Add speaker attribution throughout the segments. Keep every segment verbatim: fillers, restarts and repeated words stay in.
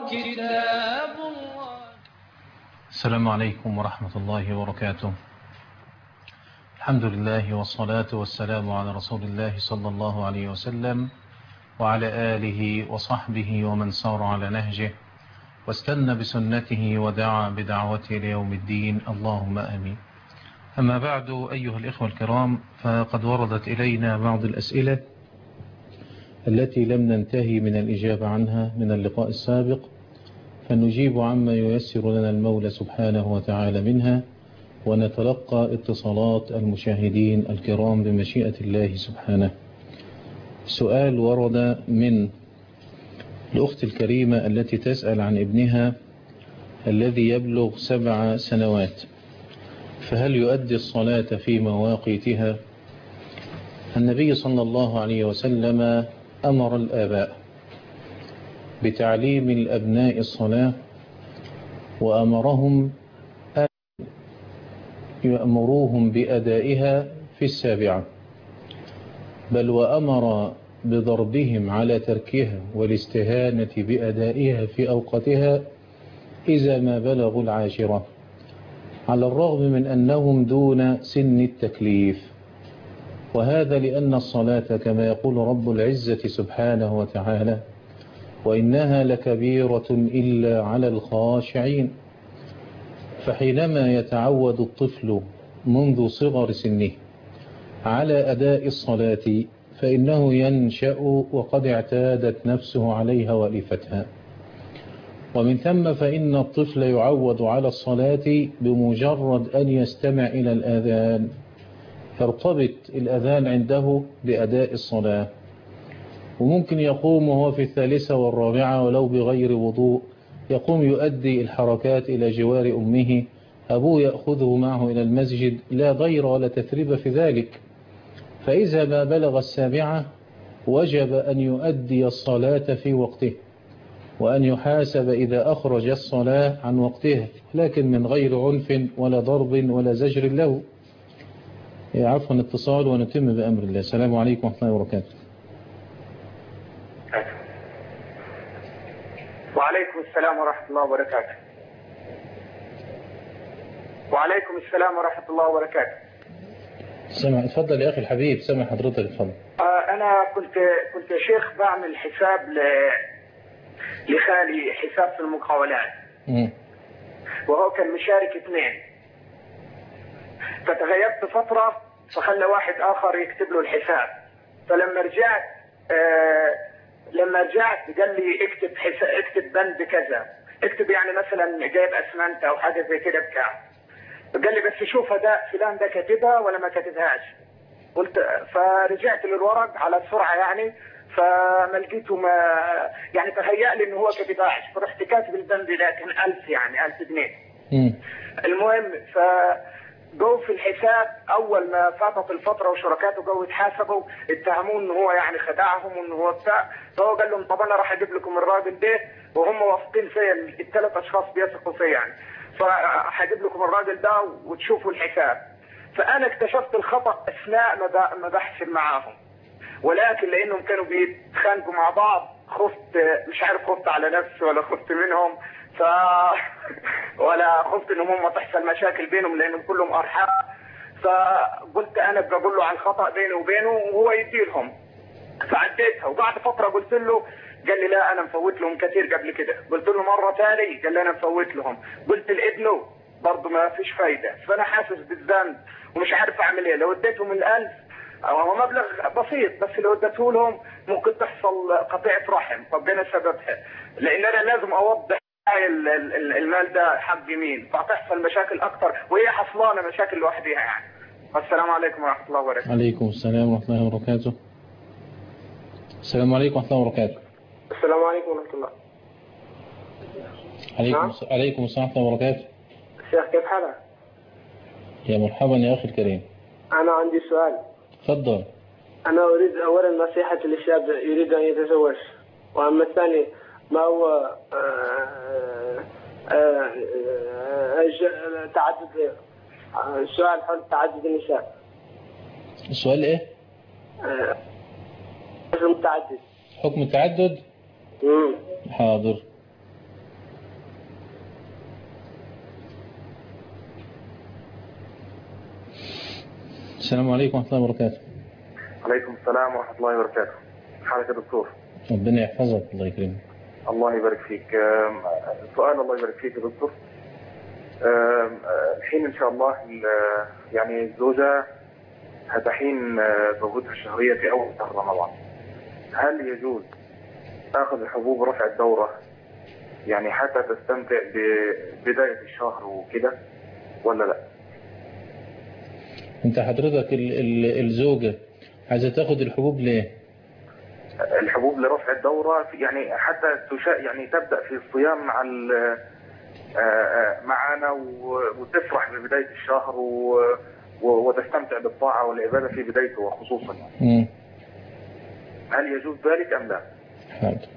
Speaker 1: كتاب الله.
Speaker 2: السلام عليكم ورحمة الله وبركاته. الحمد لله والصلاة والسلام على رسول الله صلى الله عليه وسلم وعلى آله وصحبه ومن سار على نهجه واستنى بسنته ودعا بدعوته ليوم الدين، اللهم آمين. أما بعد، أيها الإخوة الكرام، فقد وردت إلينا بعض الأسئلة التي لم ننتهي من الإجابة عنها من اللقاء السابق، فنجيب عما ييسر لنا المولى سبحانه وتعالى منها، ونتلقى اتصالات المشاهدين الكرام بمشيئة الله سبحانه. سؤال ورد من الأخت الكريمة التي تسأل عن ابنها الذي يبلغ سبع سنوات، فهل يؤدي الصلاة في مواقيتها؟ النبي صلى الله عليه وسلم أمر الآباء بتعليم الأبناء الصلاة، وأمرهم أن يأمروهم بأدائها في السابعة، بل وأمر بضربهم على تركها والاستهانة بأدائها في أوقاتها إذا ما بلغوا العاشرة، على الرغم من أنهم دون سن التكليف. وهذا لأن الصلاة كما يقول رب العزة سبحانه وتعالى: وإنها لكبيرة إلا على الخاشعين. فحينما يتعود الطفل منذ صغر سنه على أداء الصلاة فإنه ينشأ وقد اعتادت نفسه عليها وألفتها، ومن ثم فإن الطفل يعود على الصلاة بمجرد أن يستمع إلى الأذان، يرتبط الأذان عنده بأداء الصلاة، وممكن يقوم وهو في الثالثة والرابعة ولو بغير وضوء، يقوم يؤدي الحركات إلى جوار أمه، أبوه يأخذه معه إلى المسجد، لا ضير ولا تثريب في ذلك. فإذا ما بلغ السابعة وجب أن يؤدي الصلاة في وقته، وأن يحاسب إذا أخرج الصلاة عن وقتها، لكن من غير عنف ولا ضرب ولا زجر له. عفوا اتصال ونتم بأمر الله. السلام عليكم ورحمة الله وبركاته.
Speaker 3: وعليكم السلام ورحمة الله وبركاته. وعليكم السلام ورحمة الله وبركاته.
Speaker 2: سمع، اتفضل يا أخي الحبيب، سمع حضرتك، اتفضل.
Speaker 3: آه أنا كنت كنت يا شيخ بعمل حساب ل... لخالي، حساب في المقاولات، م. وهو كان مشارك اثنين، فتغيبت فترة فخلى واحد آخر يكتب له الحساب. فلما رجعت آه لما رجعت قال لي اكتب حساب، اكتب بند كذا، اكتب يعني مثلا جايب اسمنت او حاجه زي كده بتاع. قال لي بس شوف ده فلان ده كاتبها ولا ما كاتبهاش. قلت فرجعت للورق على السرعه يعني، فما لقيته، ما يعني تهيأ لي انه هو كاتبهاش، فرحت كاتب البند ده كان ألف يعني ألف جنيه. المهم ف جو في الحساب، اول ما فاتت الفتره وشركاته جو يتحاسبوا اتهموه ان هو يعني خدعهم وان هو بتاع. فهو قال لهم طب انا راح اجيب لكم الراجل ده، وهم واثقين فيا، الثلاث اشخاص بيثقوا فيا يعني، فهجيب لكم الراجل ده وتشوفوا الحساب. فانا اكتشفت الخطا اثناء ما بحسب معاهم، ولكن لانهم كانوا بيتخانقوا مع بعض خفت، مش عارف خفت على نفسي ولا خفت منهم، ف ولا خفت انهم هم تحصل مشاكل بينهم لانهم كلهم ارحام. فقلت انا بقول له عن الخطا بيني وبينه وهو يديلهم، فعديتها. وبعد فتره قلت له، قال لي لا انا مفوت لهم كثير قبل كده. قلت له مره ثانيه، قال لي انا مفوت لهم. قلت لابنه برضه ما فيش فايده. فانا حاسس بالذنب ومش عارف اعمل ايه. لو اديتهم الألف هو مبلغ بسيط، بس لو اديته لهم ممكن تحصل قطيعه رحم. طب انا سببها، لان انا لازم اوضح المال ده حق مين، فتحصل مشاكل اكتر، وهي حصلانه مشاكل لوحدها يعني. السلام عليكم ورحمه الله وبركاته.
Speaker 2: عليكم السلام ورحمه الله وبركاته. السلام عليكم ورحمه الله وبركاته.
Speaker 3: السلام عليكم ورحمه الله.
Speaker 2: عليكم نعم؟ عليكم السلام ورحمه الله وبركاته.
Speaker 3: شيخ كيف حالك؟
Speaker 2: يا مرحبا يا اخي الكريم.
Speaker 3: انا عندي سؤال.
Speaker 2: تفضل.
Speaker 3: انا اريد اولا نصيحه للشاب يريد ان يتزوج، واما الثاني ما هو تعدد السؤال حول تعدد النساء.
Speaker 2: السؤال ايه؟
Speaker 3: حكم التعدد.
Speaker 2: حكم التعدد؟
Speaker 3: امم
Speaker 2: حاضر. السلام عليكم ورحمة الله وبركاته.
Speaker 1: عليكم السلام ورحمة الله وبركاته. حالك يا دكتور؟
Speaker 2: ربنا يحفظك الله يكرمك.
Speaker 1: الله يبارك فيك. سؤال الله يبارك فيك يا دكتور. الحين إن شاء الله يعني الزوجة هتحين ضغوطها الشهرية في أول شهر رمضان، هل يجوز أخذ حبوب رفع الدورة يعني حتى تستمتع ببداية الشهر وكده ولا لا؟
Speaker 2: انت حضرتك ال ال الزوجة عايزة تاخد الحبوب ليه؟
Speaker 1: الحبوب لرفع الدورة يعني حتى تشا يعني تبدأ في الصيام مع معنا وتفرح ببداية الشهر وتستمتع بالطاعة والعبادة في بدايته وخصوصا يعني. هل يجوز ذلك أم لا؟
Speaker 2: حاضر.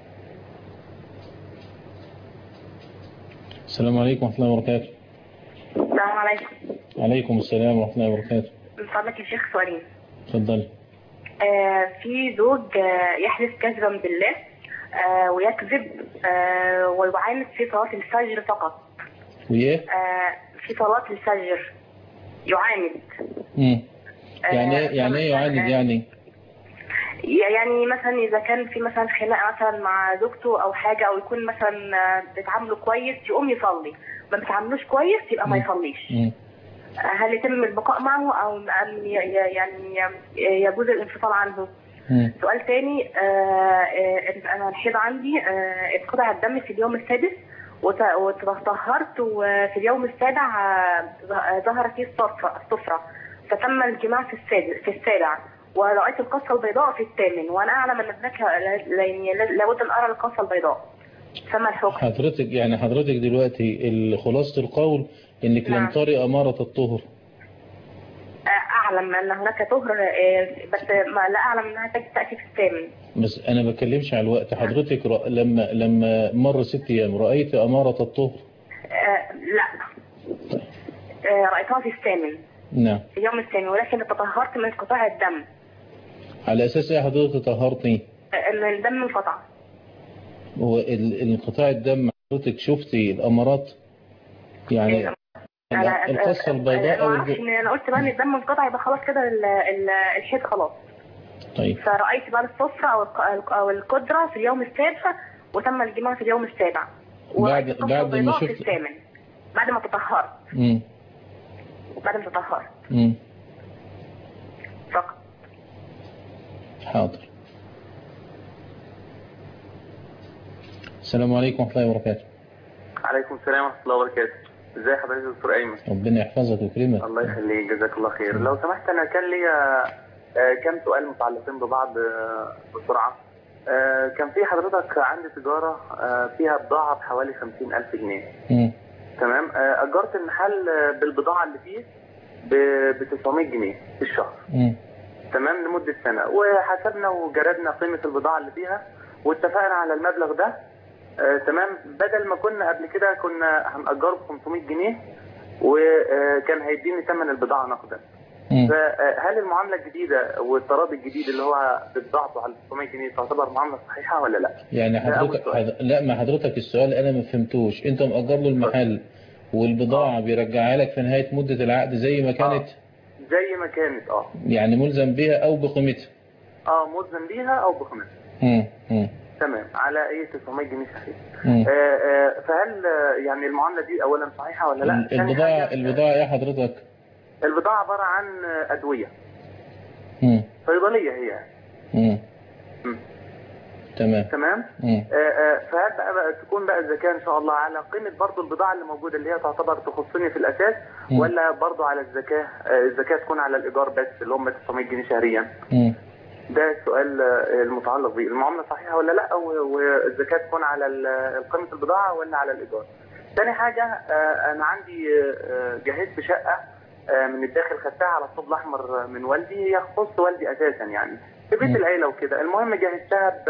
Speaker 2: السلام عليكم ورحمة الله وبركاته.
Speaker 4: السلام عليكم.
Speaker 2: عليكم السلام ورحمة الله وبركاته.
Speaker 4: من فضلك يا شيخ سؤالين.
Speaker 2: اتفضل.
Speaker 4: آه في زوج آه يحلف كذبا بالله آه ويكذب آه ويعاند في صلاة الفجر فقط.
Speaker 2: وإيه؟
Speaker 4: آه في صلاة الفجر يعاند.
Speaker 2: امم يعني ايه يعني ايه يعاند يعني؟
Speaker 4: يعني مثلا اذا كان في مثلا خناقه مثلا مع زوجته او حاجه او يكون مثلا بيتعاملوا كويس يقوم يصلي، ما بيتعاملوش كويس يبقى ما يصليش.
Speaker 2: مم.
Speaker 4: هل يتم البقاء معه او يعني يجوز الانفصال عنه؟
Speaker 2: مم.
Speaker 4: سؤال تاني، انا الحيض عندي انقطع الدم في اليوم السادس وتطهرت وفي اليوم السابع ظهر فيه الصفرة فتم الجماع في السادس في السابع ورأيت القصة البيضاء في الثامن وانا اعلم ان ابنك لابد ان ارى القصة البيضاء، فما الحكم؟
Speaker 2: حضرتك يعني حضرتك دلوقتي خلاصة القول انك
Speaker 4: نعم.
Speaker 2: لم تري امارة الطهر.
Speaker 4: اعلم ان هناك طهر بس ما لا اعلم انها تاتي في الثامن.
Speaker 2: بس انا ما بتكلمش على الوقت. حضرتك رأ... لما لما مر ست ايام رأيت امارة الطهر؟
Speaker 4: آه لا آه رأيتها في الثامن.
Speaker 2: نعم.
Speaker 4: في اليوم الثامن، ولكن تطهرت من انقطاع الدم.
Speaker 2: على اساس ايه حضرتك تطهرتي؟
Speaker 4: ان الدم انقطع.
Speaker 2: هو انقطاع الدم حضرتك شفتي الامارات يعني؟
Speaker 4: انا
Speaker 2: القصة البيضاء
Speaker 4: انا ما انا قلت بقى ان الدم انقطع يبقى خلاص كده الحيض خلاص.
Speaker 2: طيب.
Speaker 4: فرأيت بقى الصفرة او او القدرة في اليوم السابع وتم الجماع في اليوم السابع.
Speaker 2: بعد بعد ما شفت
Speaker 4: في الثامن بعد ما تطهرت.
Speaker 2: امم
Speaker 4: بعد ما تطهرت.
Speaker 2: امم
Speaker 4: فقط.
Speaker 2: حاضر. السلام عليكم ورحمة الله وبركاته.
Speaker 1: عليكم السلام ورحمة الله وبركاته. ازي حضرتك يا دكتور ايمن؟
Speaker 2: ربنا يحفظك ويكرمك.
Speaker 1: الله يخليك، جزاك الله خير. لو سمحت انا كان لي كم سؤال متعلقين ببعض بسرعة. كان في حضرتك عندي تجارة فيها بضاعة بحوالي خمسين ألف جنيه.
Speaker 2: امم
Speaker 1: تمام. أجرت المحل بالبضاعة اللي فيه ب تسعمية جنيه في الشهر.
Speaker 2: امم
Speaker 1: تمام لمدة سنة، وحسبنا وجردنا قيمة البضاعة اللي فيها واتفقنا على المبلغ ده. آه، تمام. بدل ما كنا قبل كده كنا هنأجره ب خمسمية جنيه وكان هيديني ثمن البضاعة نقدا. فهل المعاملة الجديدة والتراضي الجديد اللي هو بضاعته على ستمية جنيه تعتبر معاملة صحيحة ولا لا؟
Speaker 2: يعني حضرتك حض... لا ما حضرتك السؤال انا ما فهمتوش. انت مأجر له المحل والبضاعة آه. بيرجعها لك في نهاية مدة العقد زي ما كانت؟
Speaker 1: آه. زي ما كانت اه
Speaker 2: يعني ملزم بيها او بقيمتها؟
Speaker 1: اه ملزم بيها او بقيمتها.
Speaker 2: امم
Speaker 1: تمام. على ايه تسعمية جنيه صحيح. آه آه فهل يعني المعاملة دي اولا صحيحة ولا لا؟
Speaker 2: البضاعة البضاعة ايه حضرتك؟
Speaker 1: البضاعة عبارة عن ادوية.
Speaker 2: امم
Speaker 1: صيدلية هي.
Speaker 2: امم تمام
Speaker 1: تمام. آه آه فهل بقى, بقى تكون بقى الزكاة ان شاء الله على قيمة برضو البضاعة اللي موجودة اللي هي تعتبر تخصني في الاساس، مم. ولا برضو على الزكاة آه الزكاة تكون على الايجار بس اللي هم تسعمية جنيه شهريا؟
Speaker 2: مم.
Speaker 1: ده السؤال المتعلق به المعاملة صحيحة ولا لا، والزكاة تكون على قيمة البضاعة ولا على الايجار. ثاني حاجة آه انا عندي آه جهزت شقة آه من الداخل خدتها على الطوب الاحمر من والدي، هي تخص والدي اساسا يعني في بيت العيلة وكده. المهم جهزتها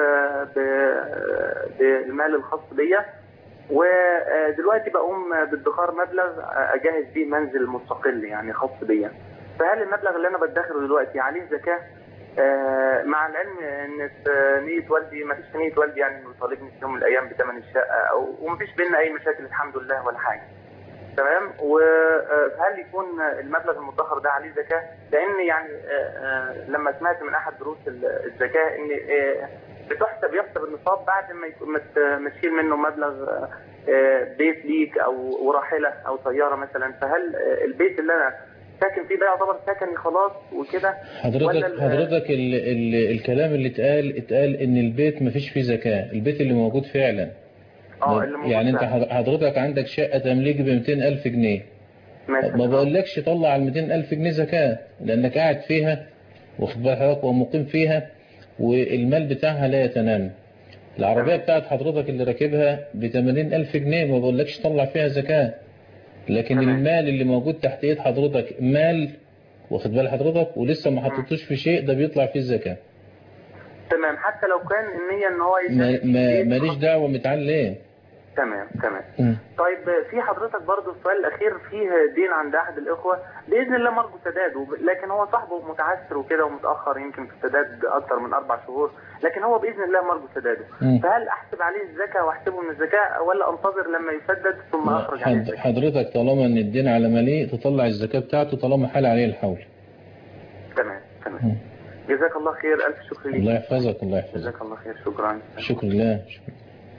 Speaker 1: بالمال الخاص بيا، ودلوقتي بقوم بادخار مبلغ اجهز بيه منزل مستقل يعني خاص بيا. فهل المبلغ اللي انا بدخره دلوقتي عليه زكاة؟ مع العلم ان نية والدي ما فيش نية والدي يعني انه يطالبني في يوم من الايام بثمن الشقة او وما فيش بيننا اي مشاكل الحمد لله ولا حاجة. تمام. وهل يكون المبلغ المدخر ده عليه زكاة؟ لأن يعني لما سمعت من أحد دروس الزكاة إن بتحسب يحسب النصاب بعد ما تشيل منه مبلغ بيت ليك أو وراحلة أو سيارة مثلا. فهل البيت اللي أنا ساكن فيه ده يعتبر سكني خلاص وكده؟
Speaker 2: حضرتك حضرتك ال ال الكلام اللي اتقال اتقال إن البيت ما فيش فيه زكاة، البيت اللي موجود فعلا.
Speaker 1: اه اللي موجود
Speaker 2: يعني انت
Speaker 1: فعلا.
Speaker 2: حضرتك عندك شقة تمليك ب مئتين ألف جنيه، ما بقولكش طلع على مئتين ألف جنيه زكاة لأنك قاعد فيها واخد بال حضرتك ومقيم فيها والمال بتاعها لا يتنام. العربية بتاعت حضرتك اللي راكبها ب ثمانين ألف جنيه، ما بقولكش طلع فيها زكاة، لكن
Speaker 1: تمام.
Speaker 2: المال اللي موجود تحت ايد حضرتك مال واخد بال حضرتك ولسه ما حطيتوش في شيء، ده بيطلع فيه الزكاة.
Speaker 1: تمام. حتى لو كان النية ان هو
Speaker 2: ما ماليش دعوة متعال ليه.
Speaker 1: تمام تمام.
Speaker 2: م.
Speaker 1: طيب في حضرتك برضو السؤال الأخير، فيه دين عند أحد الإخوة بإذن الله مرجو سداده، لكن هو صاحبه متعسر وكده ومتأخر يمكن في السداد أكتر من أربع شهور، لكن هو بإذن الله مرجو سداده. م. فهل أحسب عليه الزكاة وأحسبه من الزكاة ولا أنتظر لما يسدد ثم أخرج عليه الزكاة؟
Speaker 2: حضرتك طالما إن الدين على مليء تطلع الزكاة بتاعته طالما حال عليه الحول.
Speaker 1: تمام تمام. م. جزاك الله خير، ألف شكر لك.
Speaker 2: الله يحفظك. الله يحفظك.
Speaker 1: جزاك الله خير. شكرا.
Speaker 2: شكر الله. شكرا.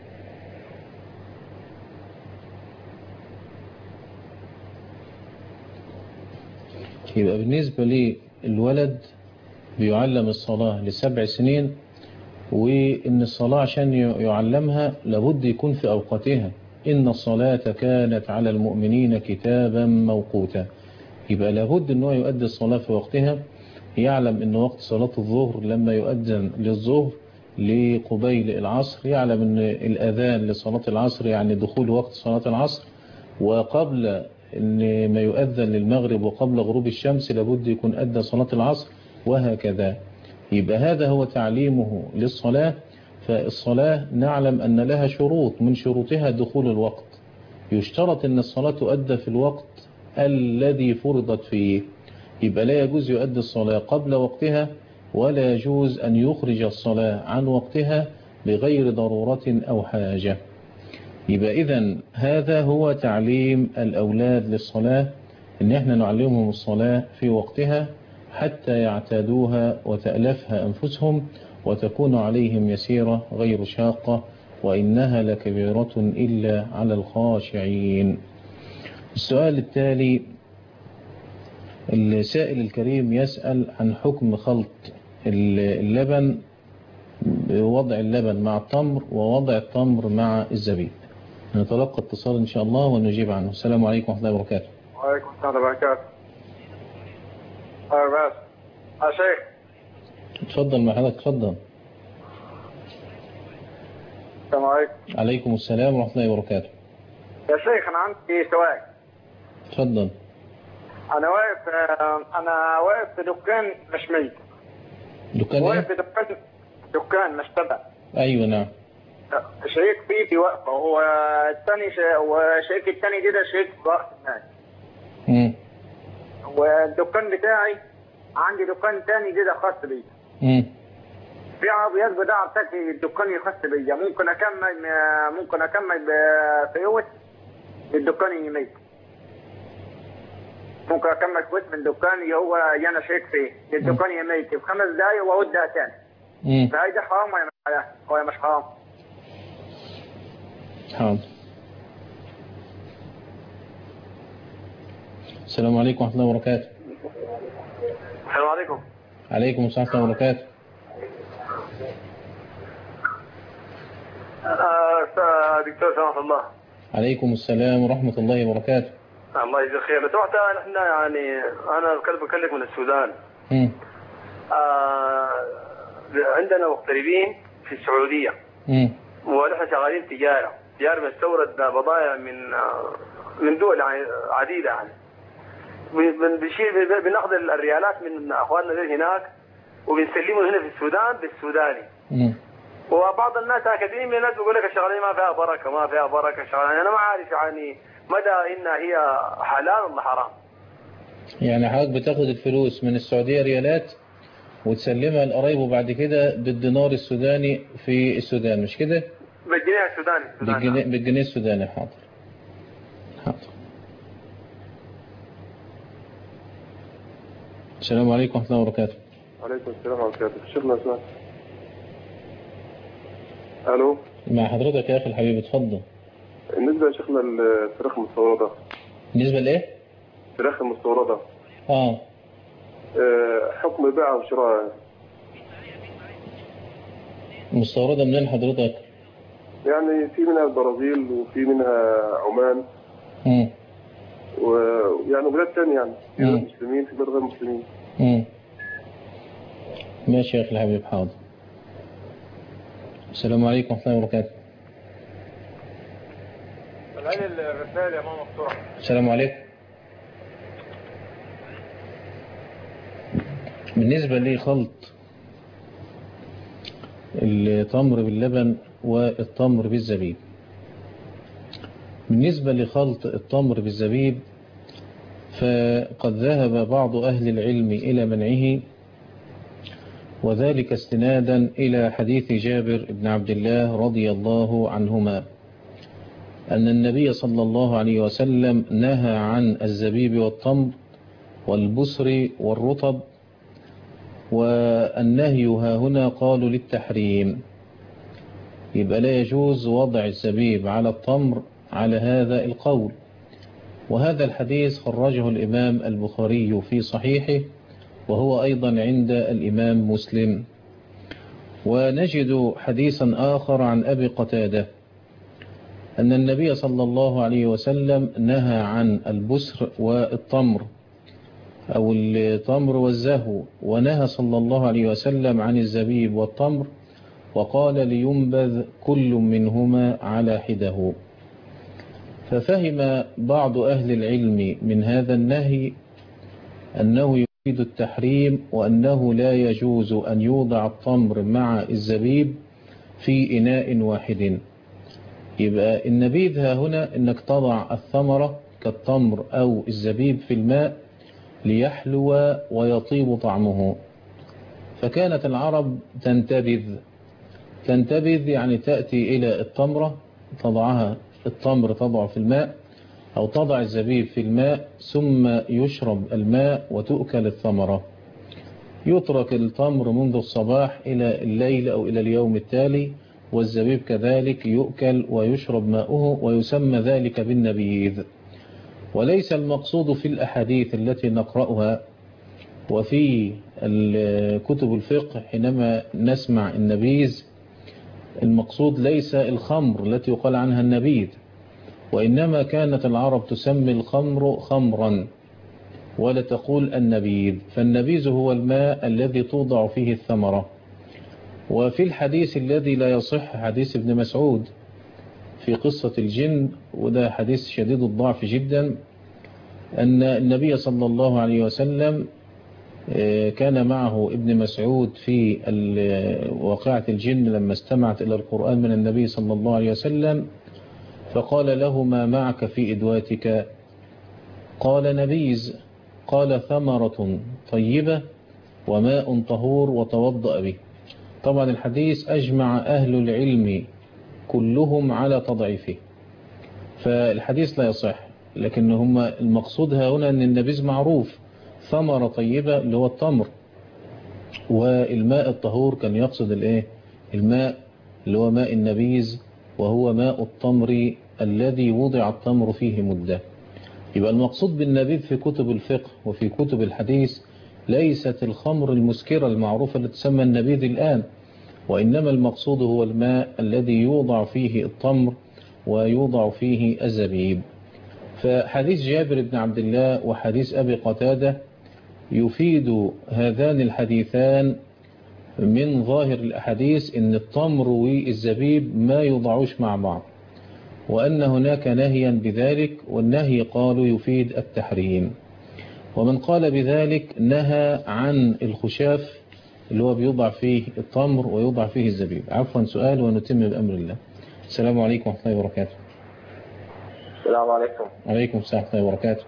Speaker 2: يبقى بالنسبة للولد بيعلم الصلاة لسبع سنين، وإن الصلاة عشان يعلمها لابد يكون في أوقاتها، إن الصلاة كانت على المؤمنين كتابا موقوتا. يبقى لابد أنه يؤدي الصلاة في وقتها، يعلم أن وقت صلاة الظهر لما يؤذن للظهر لقبيل العصر، يعلم أن الأذان لصلاة العصر يعني دخول وقت صلاة العصر، وقبل ان ما يؤذن للمغرب وقبل غروب الشمس لابد يكون أدى صلاة العصر، وهكذا. يبقى هذا هو تعليمه للصلاة. فالصلاة نعلم أن لها شروط، من شروطها دخول الوقت، يشترط أن الصلاة تؤدى في الوقت الذي فرضت فيه. يبقى لا يجوز يؤدي الصلاة قبل وقتها، ولا يجوز أن يخرج الصلاة عن وقتها بغير ضرورة أو حاجة. يبقى إذن هذا هو تعليم الأولاد للصلاة، إن إحنا نعلمهم الصلاة في وقتها حتى يعتادوها وتألفها أنفسهم وتكون عليهم يسيرة غير شاقة، وإنها لكبيرة إلا على الخاشعين. السؤال التالي، السائل الكريم يسأل عن حكم خلط اللبن، وضع اللبن مع التمر ووضع التمر مع الزبيب. نتلقى اتصال إن شاء الله ونجيب عنه. السلام عليكم ورحمة الله وبركاته.
Speaker 3: وعليكم السلام ورحمة الله وبركاته. أيوة بس يا شيخ.
Speaker 2: اتفضل مع حضرتك. اتفضل.
Speaker 3: السلام عليكم.
Speaker 2: عليكم السلام ورحمة الله وبركاته.
Speaker 3: يا شيخ أنا عندي سؤال.
Speaker 2: اتفضل.
Speaker 3: أنا واقف أنا واقف في دكان مشمي.
Speaker 2: دكان
Speaker 3: واقف في دكان دكان مشتبه.
Speaker 2: أيوة نعم.
Speaker 3: شريك فيه في وقفه، هو الثاني وشريك الثاني كده شريك في وقت الناس.
Speaker 2: امم
Speaker 3: والدكان بتاعي عندي دكان ثاني كده خاص بي.
Speaker 2: امم
Speaker 3: في عربيات بضاعه بتاعتي الدكان الخاص بيا، ممكن اكمل ممكن اكمل بفلوس الدكان يميت. ممكن اكمل فلوس من الدكان اللي هو انا شريك فيه الدكان يميت في خمس دقايق واودها ثاني.
Speaker 2: امم
Speaker 3: فهي ده حرام ولا مش حرام؟
Speaker 2: حاضر. السلام عليكم ورحمة الله وبركاته.
Speaker 3: السلام عليكم.
Speaker 2: عليكم السلام ورحمة الله وبركاته.
Speaker 3: آه دكتور سماحة الله.
Speaker 2: عليكم السلام ورحمة الله وبركاته.
Speaker 3: الله يجزيك خير. سمعت نحن يعني أنا بكلمك من السودان.
Speaker 2: امم
Speaker 3: آه عندنا مغتربين في السعودية.
Speaker 2: امم
Speaker 3: ونحن شغالين تجارة. تجارة بنستورد بضائع من من دول عديدة يعني. بنشيل بناخذ الريالات من اخواننا اللي هناك وبنسلمهم هنا في السودان بالسوداني.
Speaker 2: امم
Speaker 3: وبعض الناس كثير من الناس بيقول لك الشغلانه ما فيها بركه ما فيها بركه شغلانه، انا ما عارف يعني مدى انها هي حلال ولا حرام.
Speaker 2: يعني حضرتك بتاخد الفلوس من السعودية ريالات وتسلمها لقرايبه بعد كده بالدينار السوداني في السودان، مش كده؟
Speaker 3: بالجنيه السوداني.
Speaker 2: بالجنيه, بالجنيه السوداني. حاضر حاضر. السلام عليكم ورحمة الله وبركاته.
Speaker 5: وعليكم السلام ورحمة الله وبركاته. شيخنا اسمع. الو.
Speaker 2: مع حضرتك يا اخي الحبيب، اتفضل.
Speaker 5: بالنسبة يا شيخنا للفراخ المستوردة.
Speaker 2: بالنسبة لايه؟
Speaker 5: الفراخ المستوردة.
Speaker 2: اه.
Speaker 5: حكم بيعها وشرائها.
Speaker 2: مستوردة منين حضرتك؟
Speaker 5: يعني في منها البرازيل وفي منها عمان.
Speaker 2: امم.
Speaker 5: ويعني بلاد ثانية، يعني في بلاد مسلمين في بلاد غير مسلمين.
Speaker 2: امم. ماشي يا اخي الحبيب، حاضر. السلام عليكم ورحمة الله وبركاته.
Speaker 6: العين الرسالة يا ماما بسرعة.
Speaker 2: السلام عليكم. بالنسبة لخلط التمر باللبن والتمر بالزبيب، بالنسبة لخلط التمر بالزبيب فقد ذهب بعض أهل العلم إلى منعه، وذلك استنادا إلى حديث جابر بن عبد الله رضي الله عنهما أن النبي صلى الله عليه وسلم نهى عن الزبيب والتمر والبسر والرطب، والنهي ها هنا قالوا للتحريم، يبقى لا يجوز وضع الزبيب على التمر على هذا القول. وهذا الحديث خرجه الإمام البخاري في صحيحه، وهو أيضا عند الإمام مسلم. ونجد حديثا آخر عن أبي قتادة أن النبي صلى الله عليه وسلم نهى عن البسر والتمر أو التمر والزهو، ونهى صلى الله عليه وسلم عن الزبيب والتمر، وقال لينبذ كل منهما على حده. ففهم بعض أهل العلم من هذا النهي أنه يفيد التحريم، وأنه لا يجوز أن يوضع التمر مع الزبيب في إناء واحد. يبقى النبيذ ها هنا أنك تضع الثمرة كالتمر أو الزبيب في الماء ليحلو ويطيب طعمه. فكانت العرب تنتبذ تنتبذ يعني تأتي إلى التمرة تضعها التمر تضع في الماء، أو تضع الزبيب في الماء ثم يشرب الماء وتؤكل الثمرة. يترك التمر منذ الصباح إلى الليل أو إلى اليوم التالي، والزبيب كذلك يؤكل ويشرب ماؤه، ويسمى ذلك بالنبيذ. وليس المقصود في الأحاديث التي نقرأها وفي كتب الفقه حينما نسمع النبيذ، المقصود ليس الخمر التي يقال عنها النبيذ، وإنما كانت العرب تسمي الخمر خمرا ولا تقول النبيذ. فالنبيذ هو الماء الذي توضع فيه الثمرة. وفي الحديث الذي لا يصح، حديث ابن مسعود في قصة الجن، وده حديث شديد الضعف جدا، أن النبي صلى الله عليه وسلم كان معه ابن مسعود في واقعة الجن لما استمعت إلى القرآن من النبي صلى الله عليه وسلم، فقال له: ما معك في إدواتك؟ قال: نبيذ. قال: ثمرة طيبة وماء طهور وتوضأ به. طبعا الحديث أجمع أهل العلم كلهم على تضعيفه، فالحديث لا يصح. لكن هم المقصود هنا أن النبيذ معروف، ثمرة طيبة اللي هو التمر، والماء الطهور كان يقصد الايه الماء اللي هو ماء النبيذ، وهو ماء التمر الذي وضع التمر فيه مدة. يبقى المقصود بالنبيذ في كتب الفقه وفي كتب الحديث ليست الخمر المسكرة المعروفة التي تسمى النبيذ الآن، وإنما المقصود هو الماء الذي يوضع فيه التمر ويوضع فيه الزبيب. فحديث جابر بن عبد الله وحديث أبي قتادة يفيد هذان الحديثان من ظاهر الأحاديث أن التمر والزبيب ما يوضعوش مع بعض، وأن هناك نهيا بذلك، والنهي قالوا يفيد التحريم. ومن قال بذلك نهى عن الخشاف اللي هو بيوضع فيه التمر ويوضع فيه الزبيب. عفوا سؤال ونتم بأمر الله. السلام عليكم ورحمة الله وبركاته.
Speaker 7: السلام عليكم.
Speaker 2: عليكم السلام ورحمة الله وبركاته.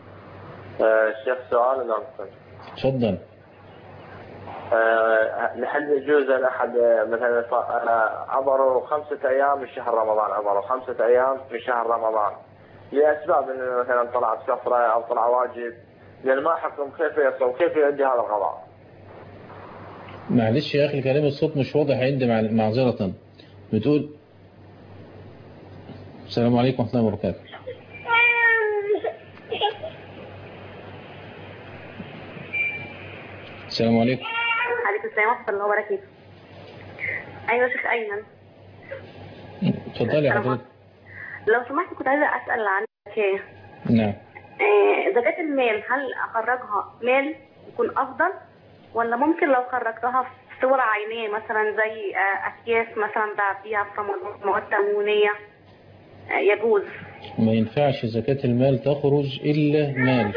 Speaker 7: الشيخ سؤال نعم.
Speaker 2: تفضل.
Speaker 7: هل يجوز أن أحد مثلا عبروا خمسة أيام من شهر رمضان، عبروا خمسة أيام من شهر رمضان لأسباب أنه مثلا طلعت سفرة أو طلع واجب لأن ما حكم كيف يصوم كيف يؤدي هذا القضاء.
Speaker 2: معلش يا أخي الكلام الصوت مش واضح عندي معذرة. بتقول السلام عليكم ورحمة الله وبركاته. السلام عليكم.
Speaker 4: عليكم السلام ورحمة الله وبركاته. أيوة يا شيخ أيمن.
Speaker 2: اتفضلي يا حضرتك.
Speaker 4: لو سمحت كنت عايزة أسأل عن الزكاة.
Speaker 2: نعم.
Speaker 4: زكاة المال هل أخرجها مال يكون أفضل، ولا ممكن لو خرجتها في صور عينية مثلا زي أكياس مثلا بعديها في رمضان مواد تموينية يجوز؟
Speaker 2: ما ينفعش زكاة المال تخرج إلا مال.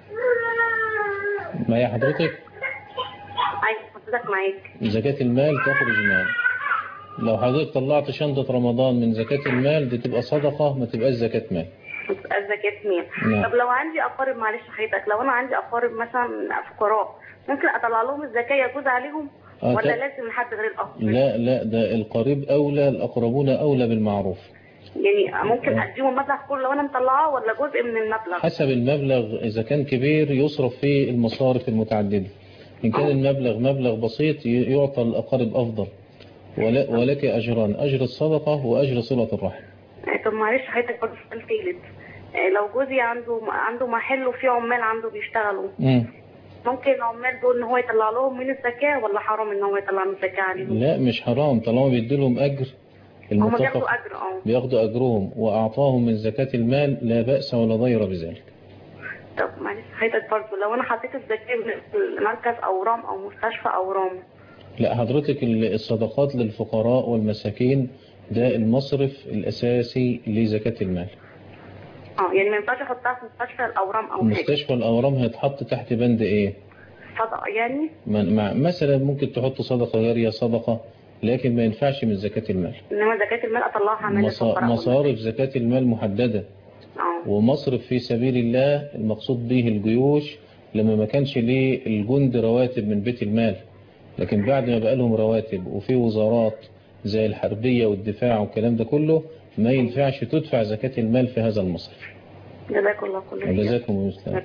Speaker 2: ما يا حضرتك؟
Speaker 4: أيوة حضرتك معاك.
Speaker 2: زكاة المال تخرج مال. لو حضرتك طلعت شنطة رمضان من زكاة المال دي تبقى صدقة، ما تبقاش زكاة مال.
Speaker 4: ما تبقاش زكاة مال.
Speaker 2: نعم.
Speaker 4: طب لو عندي أقارب، معلش حضرتك، لو أنا عندي أقارب مثلا فقراء ممكن أطلع لهم الزكاة يجوز عليهم؟ آه ولا ت... لازم لحد غير الأقرب؟
Speaker 2: لا لا، ده القريب أولى، الأقربون أولى بالمعروف.
Speaker 4: يعني ممكن أديهم المبلغ كله لو أنا مطلعاه، ولا جزء من المبلغ؟
Speaker 2: حسب المبلغ، إذا كان كبير يصرف فيه المصارف المتعددة، إن كان المبلغ مبلغ بسيط يعطى الأقارب أفضل. ولك أجران، أجر الصدقة وأجر صلة الرحم.
Speaker 4: طب معلش حضرتك برضه سؤال ثالث، لو جوزي عنده عنده محل وفيه عمال عنده بيشتغلوا، مم. ممكن العمال دول ان هو يطلع لهم من الزكاة، ولا حرام ان هو يطلع من الزكاة عليهم؟
Speaker 2: لا مش حرام، طالما بيدي لهم أجر
Speaker 4: هم بياخدوا أجر. اه
Speaker 2: بياخدوا أجرهم وأعطاهم من زكاة المال لا بأس ولا ضير بذلك.
Speaker 4: طب معلش حضرتك برضه لو أنا حطيت الزكاة في مركز أورام أو مستشفى أورام؟
Speaker 2: لا حضرتك الصدقات للفقراء والمساكين ده المصرف الأساسي لزكاة المال.
Speaker 4: اه يعني ما ينفعش احطها في مستشفى الأورام أو
Speaker 2: مستشفى الأورام هيتحط تحت بند إيه؟
Speaker 4: صدقة يعني؟
Speaker 2: مثلا ممكن تحط صدقة جارية صدقة، لكن ما ينفعش من زكاة المال.
Speaker 4: إنما زكاة المال أطلعها من
Speaker 2: الفقراء. مصارف زكاة المال محددة. اه ومصرف في سبيل الله المقصود به الجيوش، لما ما كانش ليه الجند رواتب من بيت المال، لكن بعد ما بقى لهم رواتب وفي وزارات زي الحربية والدفاع والكلام ده كله، ما ينفعش تدفع زكاة المال في هذا المصرف.
Speaker 4: جزاك الله كل خير.
Speaker 2: جزاكم الله خير.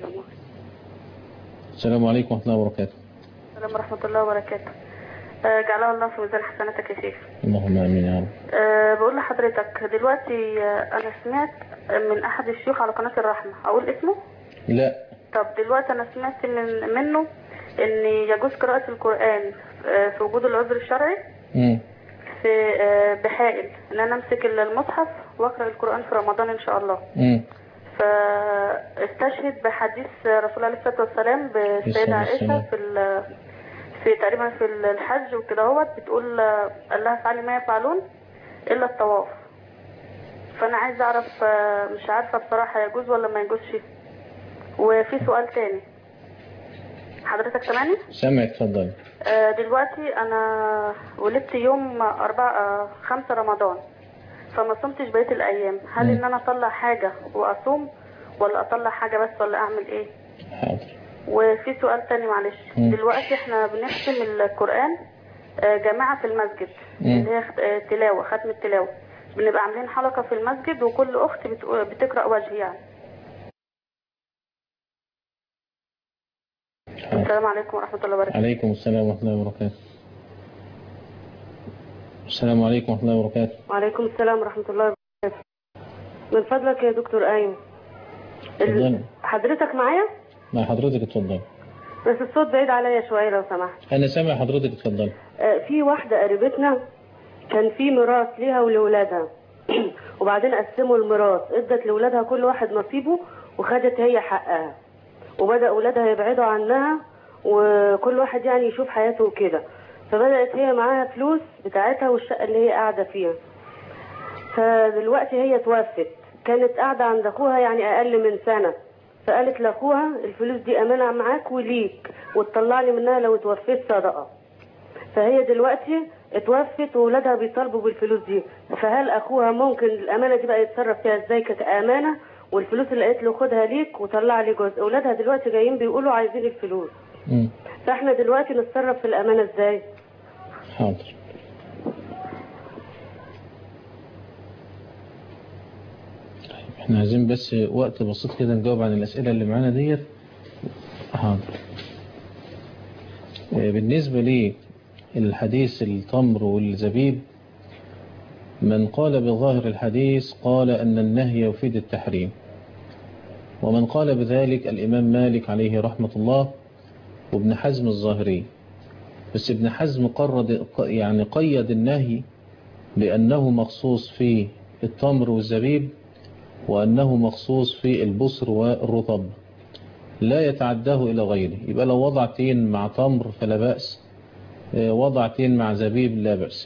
Speaker 2: السلام عليكم ورحمة الله وبركاته.
Speaker 4: السلام ورحمة الله وبركاته. أه جعله الله في ميزان حسناتك يا شيخ.
Speaker 2: اللهم امين يا رب.
Speaker 4: أه بقول لحضرتك دلوقتي أنا سمعت من أحد الشيوخ على قناة الرحمة، أقول اسمه؟
Speaker 2: لا.
Speaker 4: طب دلوقتي أنا سمعت من منه إن يجوز قراءة القرآن في وجود العذر الشرعي. امم في بحائل ان انا امسك المصحف واقرا القران في رمضان ان شاء الله. امم فاستشهد بحديث رسول الله صلى الله عليه وسلم بالسيده عائشه في في تقريبا في الحج وكده، هو بتقول قال لها افعلي ما يفعلون الا الطواف. فانا عايزه اعرف، مش عارفه بصراحه يجوز ولا ما يجوزش. وفي سؤال تاني حضرتك سامعني؟
Speaker 2: سامعك اتفضل.
Speaker 4: دلوقتي انا ولدت يوم أربعة خمسة رمضان، فما صمتش بقية الايام، هل م. ان انا اطلع حاجة واصوم ولا اطلع حاجة بس ولا اعمل ايه؟
Speaker 2: حاضر.
Speaker 4: وفي سؤال تاني معلش، م. دلوقتي احنا بنختم القرآن جماعة في المسجد، م. اللي هي تلاوة، ختم التلاوة، بنبقى عاملين حلقة في المسجد وكل اخت بتقرأ وجه يعني. السلام عليكم ورحمة الله وبركاته.
Speaker 2: عليكم السلام ورحمة الله وبركاته. السلام عليكم ورحمة الله وبركاته.
Speaker 4: وعليكم السلام ورحمة الله وبركاته. من فضلك يا دكتور أيمن.
Speaker 2: اتفضل.
Speaker 4: حضرتك معايا؟
Speaker 2: مع حضرتك اتفضل.
Speaker 4: بس الصوت بعيد عليا شوية لو سمحت.
Speaker 2: أنا سامع حضرتك اتفضل.
Speaker 4: آه في واحدة قريبتنا كان في ميراث ليها ولولادها وبعدين قسموا الميراث، ادت لولادها كل واحد نصيبه وخدت هي حقها، وبدأ أولادها يبعدوا عنها وكل واحد يعني يشوف حياته وكده، فبدأت هي معاها فلوس بتاعتها والشقة اللي هي قاعدة فيها. فدلوقتي هي توفت، كانت قاعدة عند أخوها يعني أقل من سنة، فقالت لأخوها الفلوس دي أمانة معاك وليك وتطلع لي منها لو توفيت صدقة. فهي دلوقتي اتوفت وولادها بيطالبوا بالفلوس دي، فهل أخوها ممكن الأمانة دي بقى يتصرف فيها ازاي كأمانة، والفلوس اللي قالت له خدها ليك وطلع لي جزء؟ اولادها دلوقتي جايين بيقولوا عايزين الفلوس. امم فاحنا دلوقتي نتصرف في الامانه ازاي؟
Speaker 2: حاضر. احنا عايزين بس وقت بسيط كده نجاوب عن الاسئله اللي معانا ديت، حاضر. بالنسبة لي الحديث التمر والزبيب، من قال بظاهر الحديث قال أن النهي يفيد التحريم، ومن قال بذلك الإمام مالك عليه رحمة الله وابن حزم الظاهري. بس ابن حزم قرد يعني قيد النهي بأنه مخصوص في التمر والزبيب، وأنه مخصوص في البصر والرطب، لا يتعداه إلى غيره. يبقى لو وضع تين مع تمر فلا بأس، وضع تين مع زبيب لا بأس.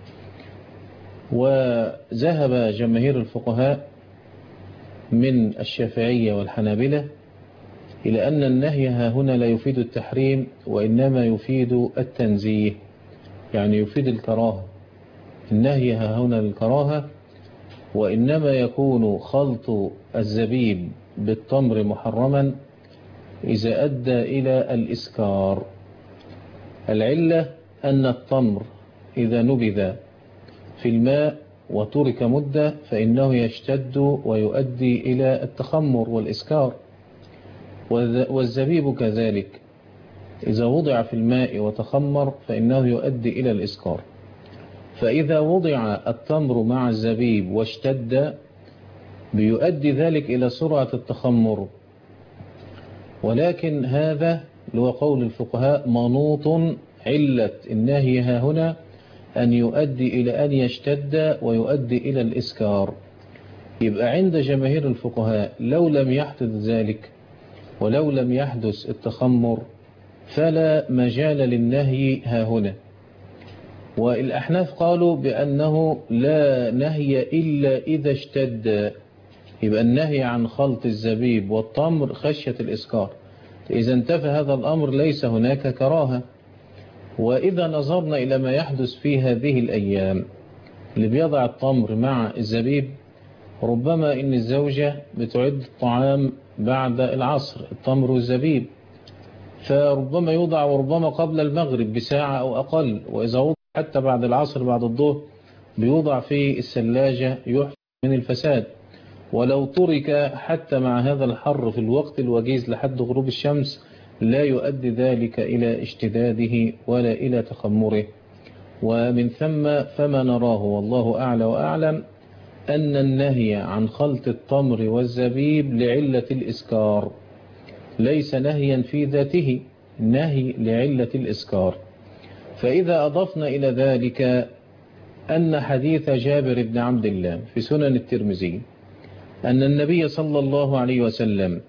Speaker 2: وذهب جماهير الفقهاء من الشافعية والحنابلة إلى أن النهي ها هنا لا يفيد التحريم، وإنما يفيد التنزيه، يعني يفيد الكراهة. النهي ها هنا للكراهة، وإنما يكون خلط الزبيب بالتمر محرما إذا أدى إلى الإسكار. العلة أن التمر إذا نبذ في الماء وترك مدة فإنه يشتد ويؤدي إلى التخمر والإسكار، والزبيب كذلك إذا وضع في الماء وتخمر فإنه يؤدي إلى الإسكار. فإذا وضع التمر مع الزبيب واشتد بيؤدي ذلك إلى سرعة التخمر، ولكن هذا هو قول الفقهاء منوط علة النهي ها هنا أن يؤدي إلى أن يشتد ويؤدي إلى الإسكار. يبقى عند جماهير الفقهاء لو لم يحدث ذلك ولو لم يحدث التخمر فلا مجال للنهي ها هنا. والأحناف قالوا بأنه لا نهي إلا إذا اشتد. يبقى النهي عن خلط الزبيب والتمر خشية الإسكار. إذا انتفى هذا الأمر ليس هناك كراهة. وإذا نظرنا إلى ما يحدث في هذه الأيام، اللي بيضع التمر مع الزبيب، ربما إن الزوجة بتعد الطعام بعد العصر، التمر والزبيب، فربما يوضع وربما قبل المغرب بساعة أو أقل، وإذا وضع حتى بعد العصر بعد الظهر بيوضع في الثلاجة يحفظ من الفساد. ولو ترك حتى مع هذا الحر في الوقت الوجيز لحد غروب الشمس لا يؤدي ذلك إلى اشتداده ولا إلى تخمره. ومن ثم فما نراه والله أعلى وأعلم أن النهي عن خلط التمر والزبيب لعلة الإسكار، ليس نهيا في ذاته، نهي لعلة الإسكار. فإذا أضفنا إلى ذلك أن حديث جابر بن عبد الله في سنن الترمذي أن النبي صلى الله عليه وسلم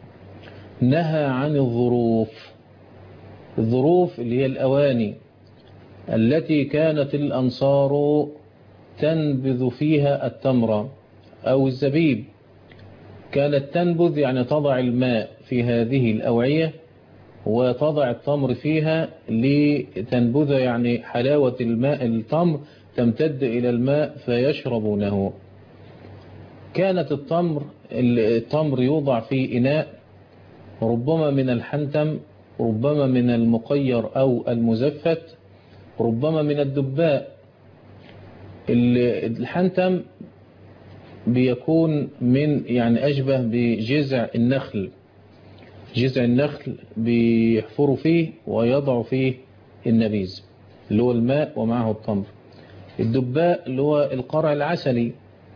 Speaker 2: نهى عن الظروف، الظروف اللي هي الأواني التي كانت الأنصار تنبذ فيها التمر أو الزبيب، كانت تنبذ يعني تضع الماء في هذه الأوعية وتضع التمر فيها لتنبذ، يعني حلاوة الماء التمر تمتد إلى الماء فيشربونه. كانت التمر التمر يوضع في إناء ربما من الحنتم، ربما من المقير أو المزفت، ربما من الدباء. الحنتم بيكون من يعني أشبه بجذع النخل، جذع النخل بيحفروا فيه ويضعوا فيه النبيذ اللي هو الماء ومعه التمر. الدباء اللي هو القرع العسلي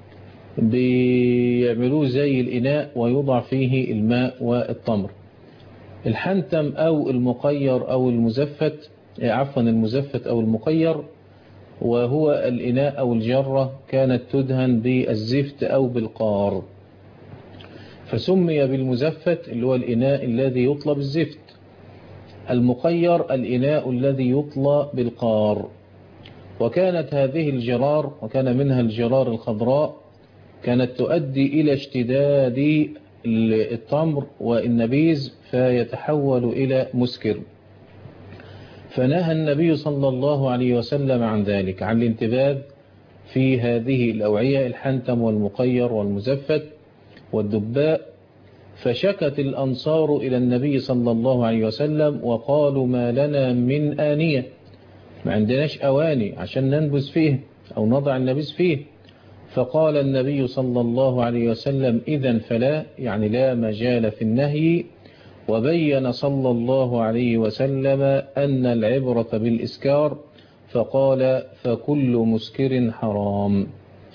Speaker 2: بيعملوه زي الإناء ويوضع فيه الماء والتمر. الحنتم أو المقير أو المزفت، عفوا المزفت أو المقير، وهو الإناء أو الجرة كانت تدهن بالزفت أو بالقار، فسمي بالمزفت اللي هو الإناء الذي يطلى بالزفت، المقير الإناء الذي يطلى بالقار. وكانت هذه الجرار، وكان منها الجرار الخضراء، كانت تؤدي إلى اشتداد التمر والنبيذ فيتحول إلى مسكر. فنهى النبي صلى الله عليه وسلم عن ذلك، عن الانتباذ في هذه الأوعية الحنتم والمقير والمزفت والدباء. فشكت الأنصار إلى النبي صلى الله عليه وسلم وقالوا ما لنا من آنية، ما عندناش أواني عشان ننبذ فيه أو نضع النبيذ فيه. فقال النبي صلى الله عليه وسلم إذن فلا، يعني لا مجال في النهي وبين صلى الله عليه وسلم أن العبرة بالإسكار فقال فكل مسكر حرام،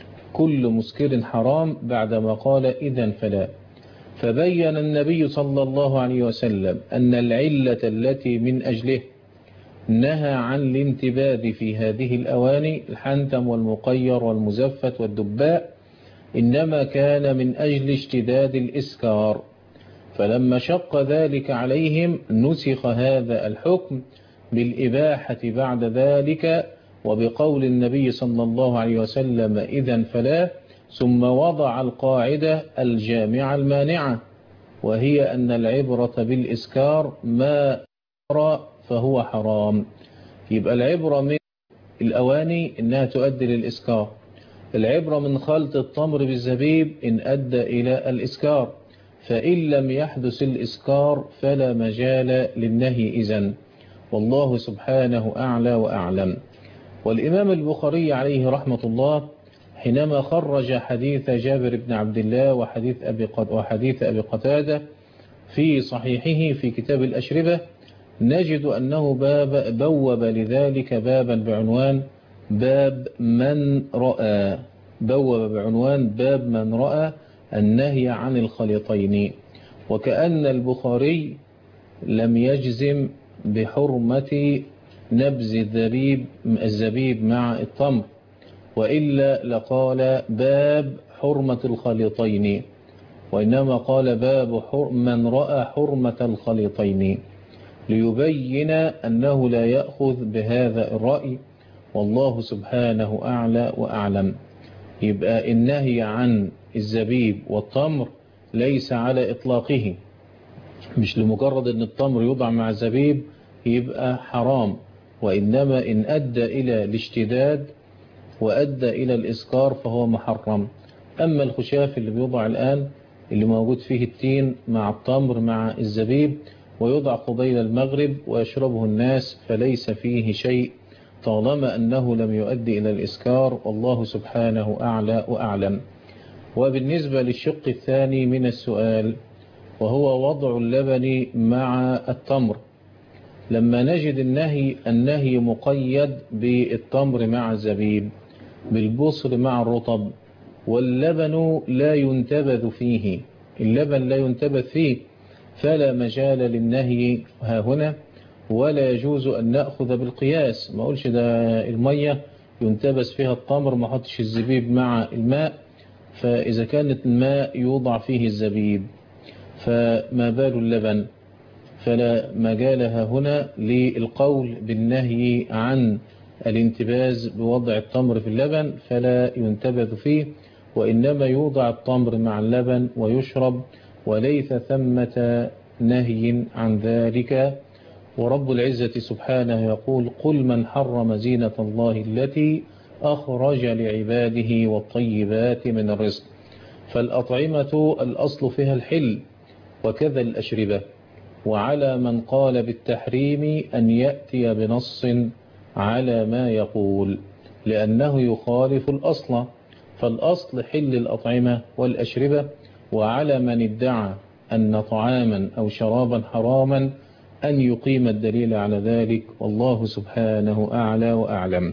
Speaker 2: كل مسكر حرام بعدما قال إذن فلا. فبين النبي صلى الله عليه وسلم أن العلة التي من أجله نهى عن الانتباه في هذه الأواني الحنتم والمقير والمزفت والدباء إنما كان من أجل اشتداد الإسكار، فلما شق ذلك عليهم نسخ هذا الحكم بالإباحة بعد ذلك وبقول النبي صلى الله عليه وسلم إذن فلا، ثم وضع القاعدة الجامعة المانعة وهي أن العبرة بالإسكار ما أرى فهو حرام. يبقى العبرة من الأواني إنها تؤدي للإسكار، العبرة من خلط التمر بالزبيب إن أدى إلى الإسكار، فإن لم يحدث الإسكار فلا مجال للنهي إذن، والله سبحانه أعلى وأعلم. والإمام البخاري عليه رحمة الله حينما خرج حديث جابر بن عبد الله وحديث أبي وحديث أبي قتادة في صحيحه في كتاب الأشربة نجد أنه باب بوب لذلك بابا بعنوان باب من رأى، بوب بعنوان باب من رأى النهي عن الخليطين، وكأن البخاري لم يجزم بحرمة نبذ الزبيب الزبيب مع التمر، وإلا لقال باب حرمة الخليطين، وإنما قال باب من رأى حرمة الخليطين ليبين أنه لا يأخذ بهذا الرأي، والله سبحانه أعلى وأعلم. يبقى النهي عن الزبيب والتمر ليس على إطلاقه، مش لمجرد أن التمر يوضع مع الزبيب يبقى حرام، وإنما إن أدى إلى الاشتداد وأدى إلى الإسكار فهو محرم. أما الخشاف اللي بيوضع الآن اللي موجود فيه التين مع التمر مع الزبيب ويوضع قبيل المغرب ويشربه الناس فليس فيه شيء طالما أنه لم يؤدي إلى الإسكار، والله سبحانه أعلى وأعلم. وبالنسبة للشق الثاني من السؤال وهو وضع اللبن مع التمر، لما نجد النهي النهي مقيد بالتمر مع الزبيب بالبصر مع الرطب، واللبن لا ينتبذ فيه، اللبن لا ينتبذ فيه، فلا مجال للنهي ها هنا، ولا يجوز أن نأخذ بالقياس. ما أقولش ده المية ينتبذ فيها التمر ما حطش الزبيب مع الماء، فإذا كانت الماء يوضع فيه الزبيب فما بال اللبن، فلا مجال ها هنا للقول بالنهي عن الانتباز بوضع التمر في اللبن، فلا ينتبذ فيه، وإنما يوضع التمر مع اللبن ويشرب، وليس ثمة نهي عن ذلك. ورب العزة سبحانه يقول قل من حرم زينة الله التي أخرج لعباده والطيبات من الرزق، فالأطعمة الأصل فيها الحل وكذا الأشربة، وعلى من قال بالتحريم أن يأتي بنص على ما يقول لأنه يخالف الأصل، فالأصل حل الأطعمة والأشربة، وعلى من ادعى أن طعاما أو شرابا حراما أن يقيم الدليل على ذلك، والله سبحانه أعلى وأعلم.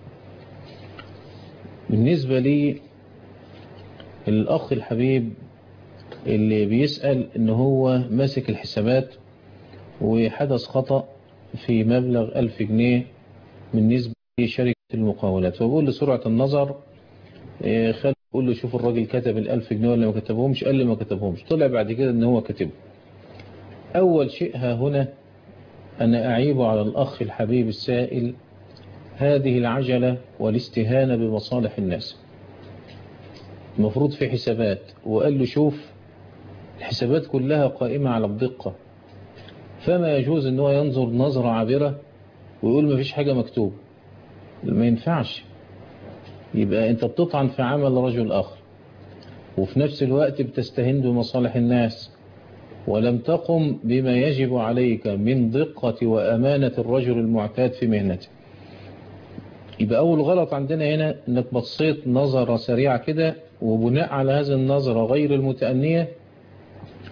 Speaker 2: بالنسبة لي الأخ الحبيب اللي بيسأل إن هو ماسك الحسابات وحدث خطأ في مبلغ ألف جنيه بالنسبة لشركة المقاولات، فبقول لسرعة النظر خلي بقول له شوف الراجل كتب الألف جنيه ولا ما كتبهمش، قال لي ما كتبهمش، طلع بعد كده إن هو كتبه. أول شيء ها هنا أنا أعيب على الأخ الحبيب السائل هذه العجلة والاستهانة بمصالح الناس. المفروض في حسابات وقال له شوف الحسابات كلها قائمة على الدقة، فما يجوز ان هو ينظر نظرة عابرة ويقول ما فيش حاجة مكتوب، ما ينفعش. يبقى انت بتطعن في عمل رجل آخر وفي نفس الوقت بتستهين بمصالح الناس ولم تقم بما يجب عليك من دقة وأمانة الرجل المعتاد في مهنته. يبقى أول غلط عندنا هنا انك بصيت نظرة سريعة كده، وبناء على هذه النظرة غير المتأنية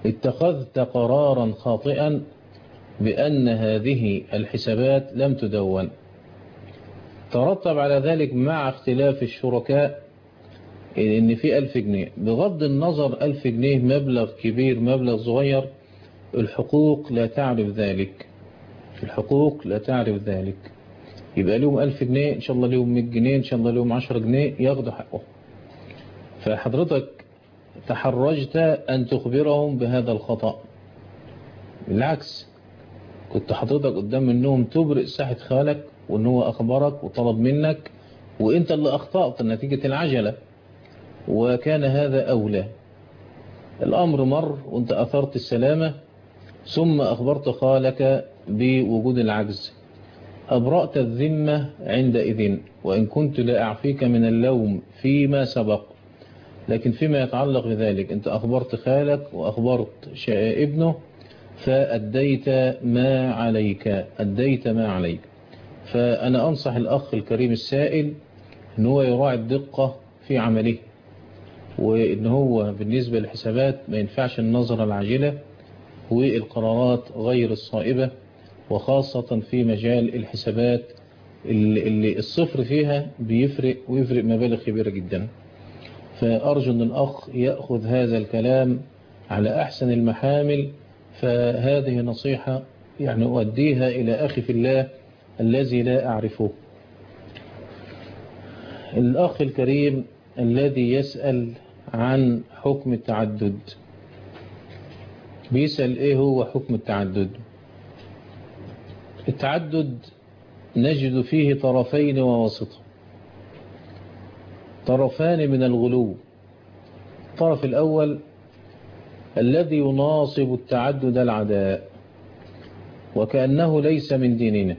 Speaker 2: اتخذت قرارا خاطئا بأن هذه الحسابات لم تدون. ترتب على ذلك مع اختلاف الشركاء إن في ألف جنيه، بغض النظر ألف جنيه مبلغ كبير مبلغ صغير، الحقوق لا تعرف ذلك، الحقوق لا تعرف ذلك. يبقى لهم ألف جنيه، إن شاء الله لهم مئة جنيه، إن شاء الله لهم عشرة جنيه، ياخدوا حقهم. فحضرتك تحرجت أن تخبرهم بهذا الخطأ، بالعكس كنت حضرتك قدام منهم تبرئ ساحة خالك وأن هو أخبرك وطلب منك، وإنت اللي أخطأت نتيجة العجلة، وكان هذا أولى. الأمر مر وأنت أثرت السلامة، ثم أخبرت خالك بوجود العجز، أبرأت الذمة عندئذ، وإن كنت لا أعفيك من اللوم فيما سبق، لكن فيما يتعلق بذلك أنت أخبرت خالك وأخبرت ابنه، فأديت ما عليك، أديت ما عليك. فأنا أنصح الأخ الكريم السائل أن هو يراعي الدقة في عمله، وأن هو بالنسبة للحسابات ما ينفعش النظرة العاجلة والقرارات غير الصائبة، وخاصة في مجال الحسابات اللي الصفر فيها بيفرق ويفرق مبالغ كبيرة جدا. فأرجو أن الأخ يأخذ هذا الكلام على أحسن المحامل. فهذه نصيحة يعني أؤديها إلى أخي في الله الذي لا أعرفه. الأخ الكريم الذي يسأل عن حكم التعدد، بيسأل إيه هو حكم التعدد؟ التعدد نجد فيه طرفين ووسطه، طرفان من الغلو. الطرف الأول الذي يناصب التعدد العداء، وكأنه ليس من ديننا،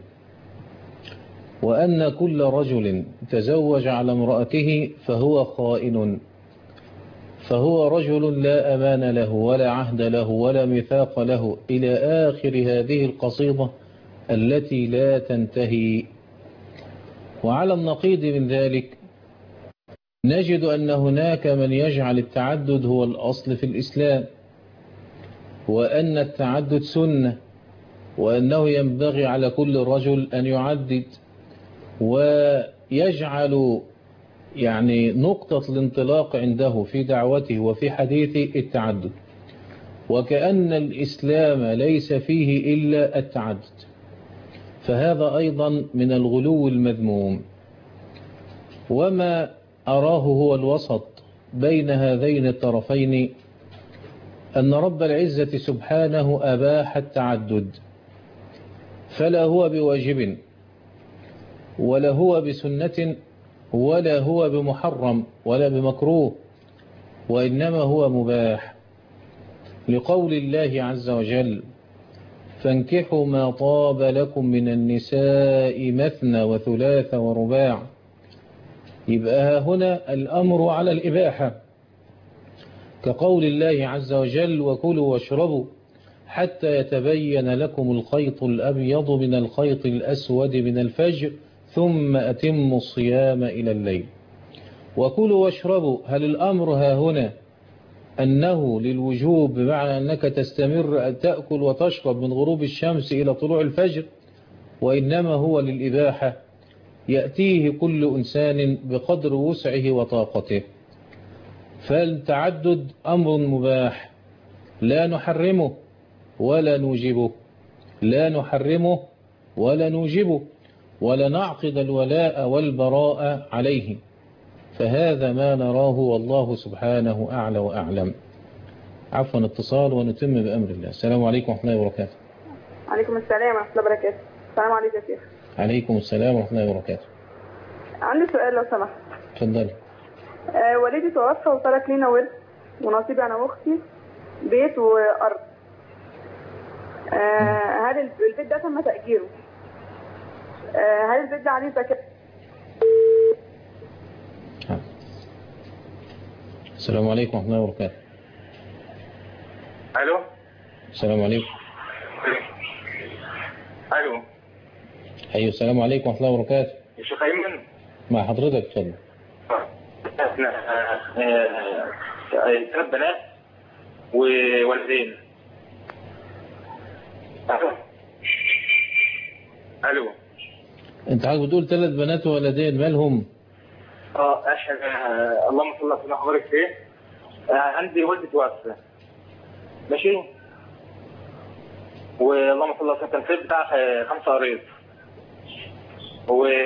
Speaker 2: وأن كل رجل تزوج على امرأته فهو خائن، فهو رجل لا أمان له ولا عهد له ولا ميثاق له، إلى آخر هذه القصيدة التي لا تنتهي. وعلى النقيض من ذلك نجد أن هناك من يجعل التعدد هو الأصل في الإسلام، وأن التعدد سنة، وأنه ينبغي على كل رجل أن يعدد، ويجعل يعني نقطة الانطلاق عنده في دعوته وفي حديثه التعدد، وكأن الإسلام ليس فيه إلا التعدد. فهذا أيضا من الغلو المذموم. وما أراه هو الوسط بين هذين الطرفين، أن رب العزة سبحانه أباح التعدد، فلا هو بواجب ولا هو بسنة ولا هو بمحرم ولا بمكروه، وإنما هو مباح، لقول الله عز وجل: فانكحوا ما طاب لكم من النساء مثنى وثلاث ورباع. يبقى هنا الأمر على الإباحة، كقول الله عز وجل: وكلوا واشربوا حتى يتبين لكم الخيط الأبيض من الخيط الأسود من الفجر ثم أتموا الصيام إلى الليل. وكلوا واشربوا، هل الأمر ها هنا أنه للوجوب بمعنى أنك تستمر تأكل وتشرب من غروب الشمس إلى طلوع الفجر، وإنما هو للإباحة، يأتيه كل إنسان بقدر وسعه وطاقته. فالتعدد أمر مباح، لا نحرمه ولا نوجبه، لا نحرمه ولا نوجبه، ولا نعقد الولاء والبراء عليه. فهذا ما نراه والله سبحانه أعلى وأعلم. عفوا اتصال ونتم بأمر الله. السلام عليكم ورحمة الله وبركاته.
Speaker 8: عليكم السلام ورحمة الله وبركاته. السلام عليكم يا شيخ.
Speaker 2: عليكم السلام ورحمة الله وبركاته.
Speaker 8: عندي سؤال لو سمحت.
Speaker 2: اتفضلي.
Speaker 8: آه والدي توفى وترك لنا ورث، ونصيبي أنا وأختي بيت وأرض. آه هل البيت ده تم تأجيره؟ آه هل البيت ده عليه زكاة؟
Speaker 2: السلام عليكم ورحمة الله وبركاته.
Speaker 6: الو.
Speaker 2: السلام عليكم.
Speaker 6: الو.
Speaker 2: ايوه السلام عليكم ورحمة الله وبركاته.
Speaker 6: يا شيخ ايمن.
Speaker 2: مع حضرتك اتفضل.
Speaker 6: احنا ثلاث بنات وولدين. الو الو
Speaker 2: انت عايز بتقول ثلاث بنات وولدين، مالهم؟
Speaker 6: اه اشهد. آه، اللهم صل على سيدنا وبارك فيه. آه، عندي والدي توفى، ماشي، واللهم صل على سيدنا، الفيل بتاع آه، خمسة قريب، ولما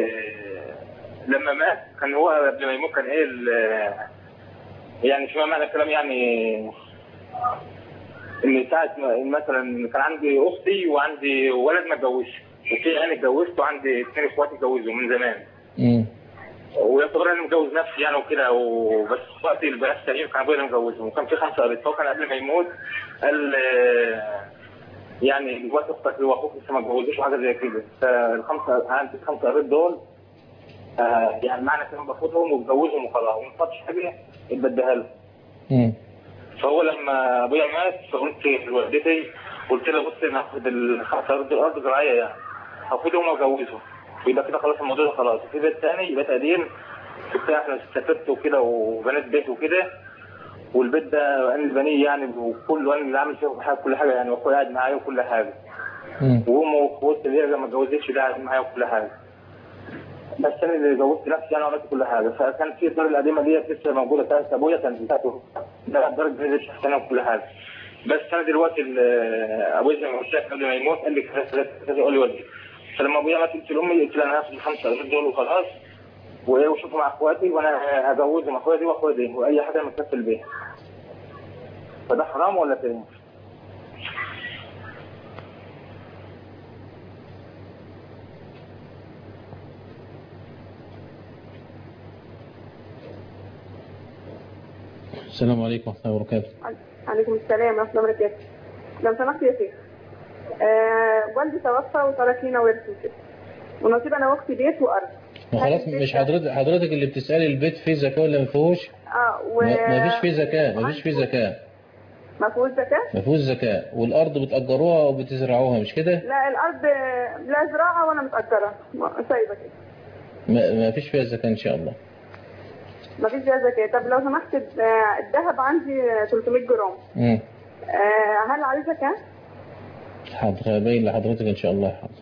Speaker 6: مات كان هو قبل ما يموت كان ايه ال- يعني شو معنى الكلام، يعني ان ساعه ما- مثلا كان عندي اختي وعندي ولد ما اتجوزش، وفي انا اتجوزت وعندي اثنين اخواتي اتجوزوا من زمان.
Speaker 2: امم
Speaker 6: ويعتبر انا متجوز نفسي يعني وكده، وبس اخواتي البنات التانيين كان ابويا متجوزهم، وكان في خمسه قريب. فهو كان قبل ما يموت قال آه، يعني دلوقتي اختك واخوك لسه ما اتجوزوش وحاجه زي كده، فالخمسه عندي الخمسه قريب دول آه، يعني معنى كلام باخدهم واتجوزهم وخلاص، وما فاتش حاجه اتبديها لهم.
Speaker 2: امم
Speaker 6: فهو لما ابويا مات فقلت لوالدتي، قلت لها بصي انا هاخد الخمسه ارض الارض زراعيه يعني، هاخدهم واجوزهم، ويبقى كده خلاص الموضوع ده خلاص. وفي بيت ثاني بيت قديم بتاع احنا سافرت وكده وبنيت بيت وكده، والبيت ده انا اللي بنيه يعني، وكله انا اللي عامل فيه حاجه كل حاجه يعني، واخويا قاعد معايا وكل حاجه. وامه واخواتي اللي هي ما اتجوزتش ده قاعد معايا وكل حاجه. بس انا اللي جوزت نفسي يعني وعملت كل حاجه. فكان في الدار القديمه ديت لسه موجوده بتاعت ابويا، كانت بتاعته ده الدار الجديده شخصيه وكل حاجه. بس انا دلوقتي ابويا زي ما قلت لك قبل ما يموت قال لي كذا كذا كذا، قول لي ودي. فلما ابويا مات قلت لامي، قلت لها انا هاخد الخمسه قريب دول وخلاص، وايه وشوفوا مع اخواتي وانا هجوزهم اخويا دي واخويا دي، واي حاجه متكفل بيها. فده حرام ولا ايه؟
Speaker 2: السلام عليكم ورحمة الله وبركاته.
Speaker 8: عليكم السلام ورحمة الله وبركاته. لو سمحت يا شيخ، آه والدي توفى وترك لنا ورث وكده، ونصيب انا واختي بيت وارض.
Speaker 2: خلاص مش حضرتك حضرتك اللي بتسألي البيت فيه زكاة ولا ما فيهوش؟
Speaker 8: اه و...
Speaker 2: ما فيش فيه زكاة، ما فيش فيه زكاة.
Speaker 8: ما فيهوش زكاة؟
Speaker 2: ما فيهوش زكاة. والأرض بتأجروها أو بتزرعوها مش كده؟
Speaker 8: لا الارض لا زراعة ولا متأجرة، سايبة كده.
Speaker 2: ما, ما فيش فيها زكاة إن شاء الله.
Speaker 8: ما فيش فيها زكاة. طب لو سمحت، الذهب عندي ثلاثمية جرام.
Speaker 2: امم
Speaker 8: آه هل عليه زكاة؟
Speaker 2: حاضر هبين لحضرتك إن شاء الله. حاضر.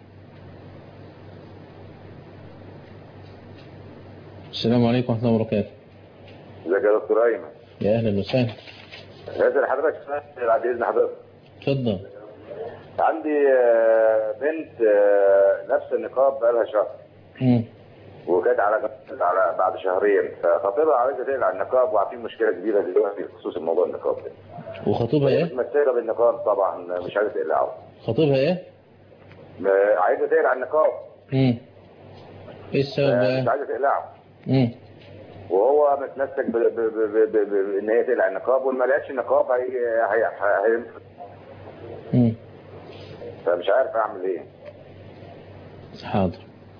Speaker 2: السلام عليكم ورحمة الله وبركاته.
Speaker 9: ازيك يا دكتور ايمن؟
Speaker 2: يا أهلا وسهلا.
Speaker 9: هذا حضرتك سؤال بعد اذن حضرتك.
Speaker 2: اتفضل.
Speaker 9: عندي بنت لابسه النقاب بقالها شهر.
Speaker 2: امم
Speaker 9: وكانت على على بعد شهرين، فخطيبها عايزه تقلع النقاب، وعارفين مشكله كبيره دلوقتي بخصوص الموضوع النقاب ده.
Speaker 2: وخطيبها ايه؟
Speaker 9: متسيره بالنقاب طبعا، مش عايزه تقلعه.
Speaker 2: خطيبها ايه؟
Speaker 9: عايزه تقلع النقاب.
Speaker 2: امم ايه السبب بقى؟
Speaker 9: مش عايزه تقلعه.
Speaker 2: امم
Speaker 9: وهو متمسك بان هي تقلع النقاب، وما لقتش النقاب هي هي هينفذ.
Speaker 2: امم
Speaker 9: فمش عارف اعمل ايه.
Speaker 2: حاضر.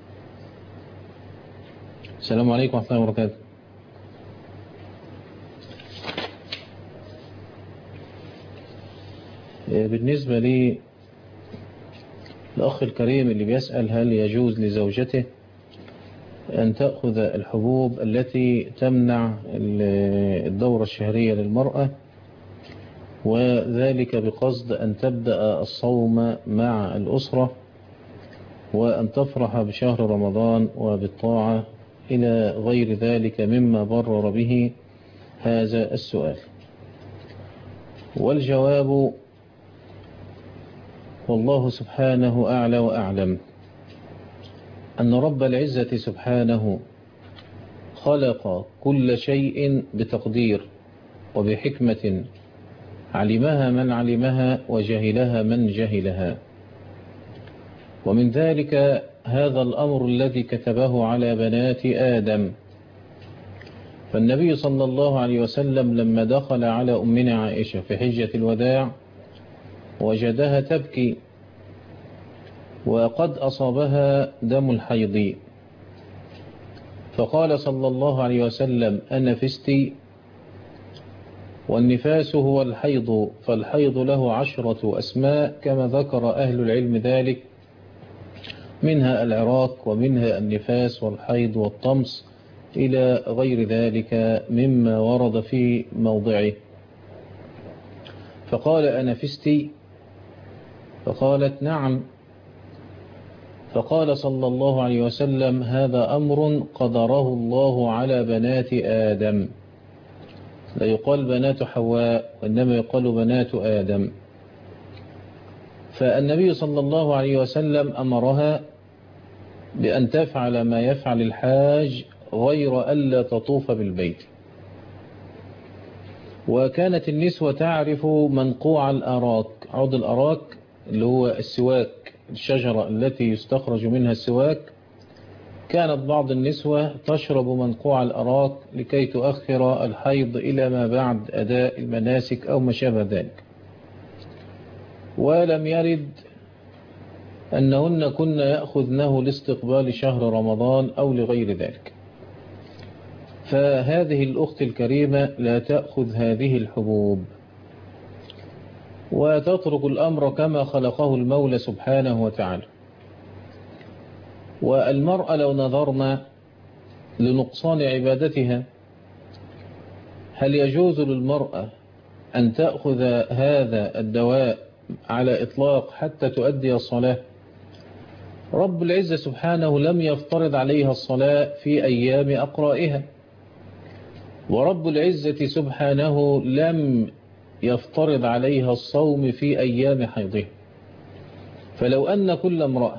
Speaker 2: السلام عليكم ورحمة الله وبركاته. بالنسبة لي الأخ الكريم اللي بيسأل هل يجوز لزوجته أن تأخذ الحبوب التي تمنع الدورة الشهرية للمرأة، وذلك بقصد أن تبدأ الصوم مع الأسرة وأن تفرح بشهر رمضان وبالطاعة إلى غير ذلك مما برر به هذا السؤال؟ والجواب والله سبحانه أعلى وأعلم أن رب العزة سبحانه خلق كل شيء بتقدير وبحكمة، علمها من علمها وجهلها من جهلها. ومن ذلك هذا الأمر الذي كتبه على بنات آدم. فالنبي صلى الله عليه وسلم لما دخل على أمنا عائشة في حجة الوداع وجدها تبكي وقد أصابها دم الحيض، فقال صلى الله عليه وسلم أنفستي؟ والنفاس هو الحيض، فالحيض له عشرة أسماء كما ذكر أهل العلم ذلك، منها العراق ومنها النفاس والحيض والطمس إلى غير ذلك مما ورد في موضعه. فقال أنفستي؟ فقالت نعم. فقال صلى الله عليه وسلم هذا أمر قدره الله على بنات آدم، لا يقال بنات حواء وإنما يقال بنات آدم. فالنبي صلى الله عليه وسلم أمرها بأن تفعل ما يفعل الحاج غير ألا تطوف بالبيت. وكانت النسوة تعرف منقوع الأراك، عود الأراك اللي هو السواك، الشجرة التي يستخرج منها السواك. كانت بعض النسوة تشرب منقوع الأراك لكي تؤخر الحيض إلى ما بعد أداء المناسك أو ما شابه ذلك. ولم يرد أنهن كن يأخذنه لاستقبال شهر رمضان أو لغير ذلك. فهذه الأخت الكريمة لا تأخذ هذه الحبوب وتترك الأمر كما خلقه المولى سبحانه وتعالى. والمرأة لو نظرنا لنقصان عبادتها، هل يجوز للمرأة أن تأخذ هذا الدواء على إطلاق حتى تؤدي الصلاة؟ رب العزة سبحانه لم يفترض عليها الصلاة في أيام أقرائها، ورب العزة سبحانه لم يفترض عليها الصوم في أيام حيضها. فلو أن كل امرأة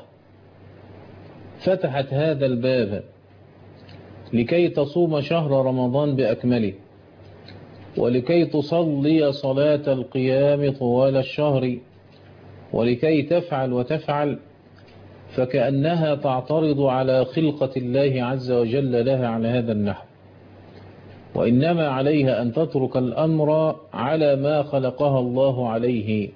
Speaker 2: فتحت هذا الباب لكي تصوم شهر رمضان بأكمله ولكي تصلي صلاة القيام طوال الشهر ولكي تفعل وتفعل، فكأنها تعترض على خلقة الله عز وجل لها على هذا النحو. وإنما عليها أن تترك الأمر على ما خلقها الله عليه،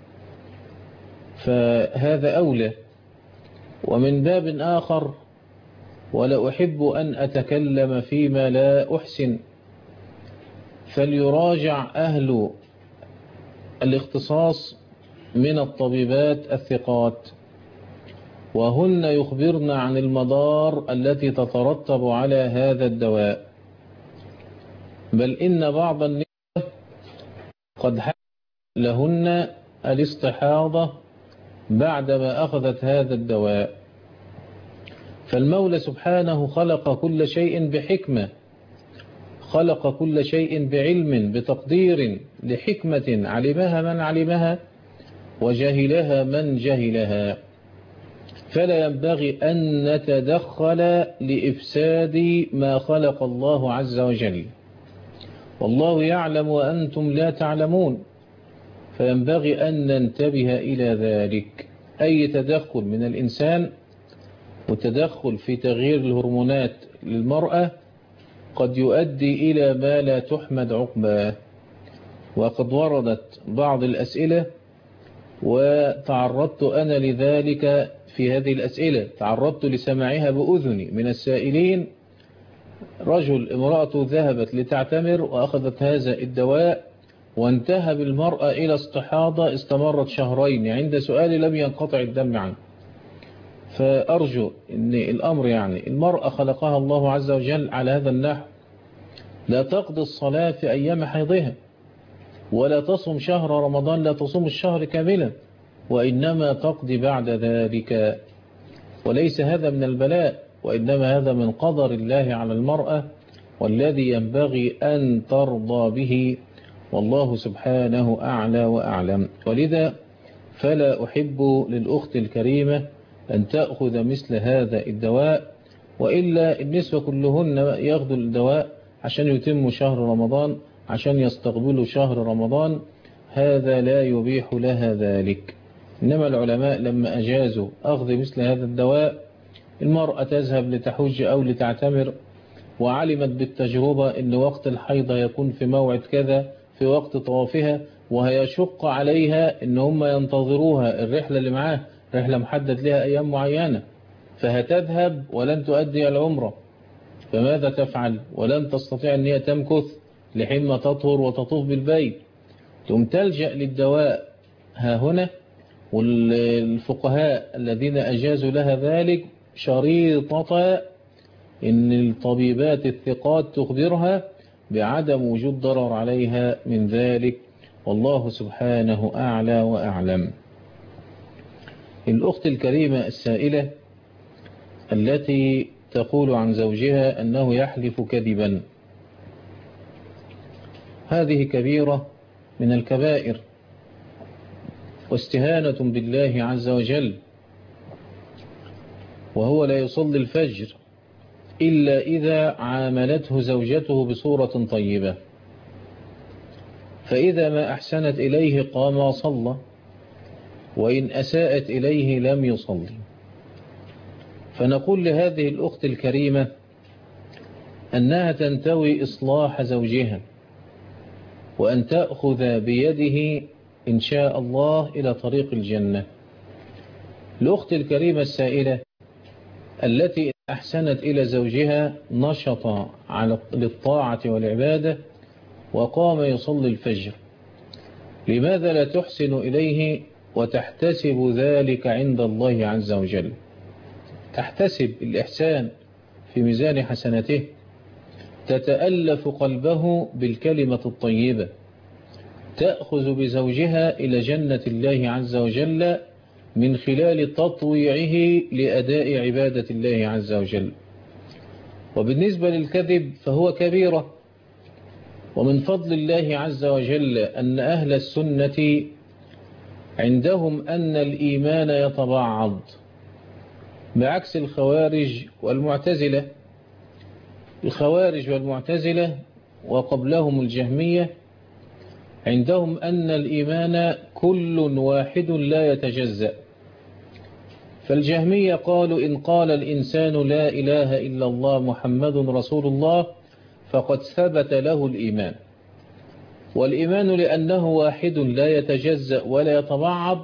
Speaker 2: فهذا أولى. ومن باب آخر، ولا أحب أن أتكلم فيما لا أحسن، فليراجع أهل الاختصاص من الطبيبات الثقات، وهن يخبرن عن المضار التي تترتب على هذا الدواء. بل إن بعض النساء قد حدث لهن الاستحاضة بعدما أخذت هذا الدواء. فالمولى سبحانه خلق كل شيء بحكمة، خلق كل شيء بعلم بتقدير لحكمة علمها من علمها وجهلها من جهلها. فلا ينبغي أن نتدخل لإفساد ما خلق الله عز وجل، والله يعلم وأنتم لا تعلمون. فينبغي أن ننتبه إلى ذلك. أي تدخل من الإنسان وتدخل في تغيير الهرمونات للمرأة قد يؤدي إلى ما لا تحمد عقباه. وقد وردت بعض الأسئلة وتعرضت أنا لذلك في هذه الأسئلة، تعرضت لسماعها بأذني من السائلين. رجل امرأته ذهبت لتعتمر وأخذت هذا الدواء وانتهى بالمرأة إلى استحاضة استمرت شهرين، عند سؤالي لم ينقطع الدم عنه. فأرجو أن الأمر يعني المرأة خلقها الله عز وجل على هذا النحو، لا تقضي الصلاة في أيام حيضها ولا تصم شهر رمضان، لا تصوم الشهر كاملا، وإنما تقضي بعد ذلك. وليس هذا من البلاء، وإنما هذا من قدر الله على المرأة والذي ينبغي أن ترضى به، والله سبحانه أعلى وأعلم. ولذا فلا أحب للأخت الكريمة أن تأخذ مثل هذا الدواء، وإلا النسوة كلهن يأخذوا الدواء عشان يتموا شهر رمضان، عشان يستقبلوا شهر رمضان، هذا لا يبيح لها ذلك. إنما العلماء لما أجازوا أخذ مثل هذا الدواء، المرأة تذهب لتحج أو لتعتمر وعلمت بالتجربة أن وقت الحيض يكون في موعد كذا في وقت طوافها، وهيشق عليها أن هم ينتظروها الرحلة اللي معاه رحلة محدد لها أيام معينة، فهتذهب ولن تؤدي العمرة، فماذا تفعل؟ ولن تستطيع أن هي تمكث لحين ما تطهر وتطوف بالبيت، ثم تلجأ للدواء ها هنا. والفقهاء الذين أجازوا لها ذلك شريطة إن الطبيبات الثقات تخبرها بعدم وجود ضرر عليها من ذلك، والله سبحانه أعلى وأعلم. الأخت الكريمة السائلة التي تقول عن زوجها أنه يحلف كذبا، هذه كبيرة من الكبائر واستهانة بالله عز وجل، وهو لا يصلي الفجر إلا إذا عاملته زوجته بصورة طيبة، فإذا ما أحسنت إليه قام وصلى، وإن أساءت إليه لم يصلي. فنقول لهذه الأخت الكريمة أنها تنتوي إصلاح زوجها، وأن تأخذ بيده إن شاء الله إلى طريق الجنة. الأخت الكريمة السائلة التي أحسنت إلى زوجها نشط على للطاعة والعبادة وقام يصلي الفجر، لماذا لا تحسن إليه وتحتسب ذلك عند الله عز وجل؟ تحتسب الإحسان في ميزان حسنته، تتألف قلبه بالكلمة الطيبة، تأخذ بزوجها إلى جنة الله عز وجل من خلال تطويعه لأداء عبادة الله عز وجل. وبالنسبة للكذب فهو كبيرة، ومن فضل الله عز وجل أن أهل السنة عندهم أن الإيمان يتبعض، بعكس الخوارج والمعتزلة. الخوارج والمعتزلة وقبلهم الجهمية عندهم أن الإيمان كل واحد لا يتجزأ. فالجهمية قالوا إن قال الإنسان لا إله إلا الله محمد رسول الله فقد ثبت له الإيمان، والإيمان لأنه واحد لا يتجزأ ولا يتبعض،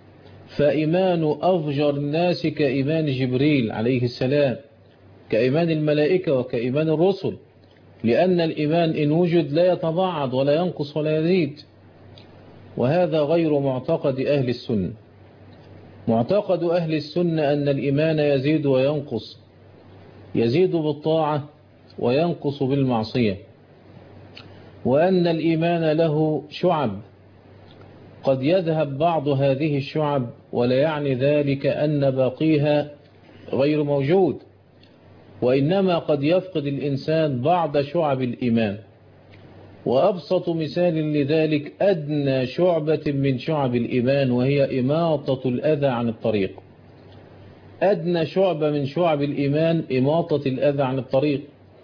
Speaker 2: فإيمان أفجر الناس كإيمان جبريل عليه السلام، كإيمان الملائكة وكإيمان الرسل، لأن الإيمان إن وجد لا يتبعض ولا ينقص ولا يزيد. وهذا غير معتقد أهل السنة. معتقد أهل السنة أن الإيمان يزيد وينقص، يزيد بالطاعة وينقص بالمعصية، وأن الإيمان له شعب، قد يذهب بعض هذه الشعب ولا يعني ذلك أن باقيها غير موجود، وإنما قد يفقد الإنسان بعض شعب الإيمان. وأبسط مثال لذلك أدنى شعبة من شعب الإيمان، وهي إماطة الأذى عن الطريق. أدنى شعبة من شعب الإيمان إماطة الأذى عن الطريق.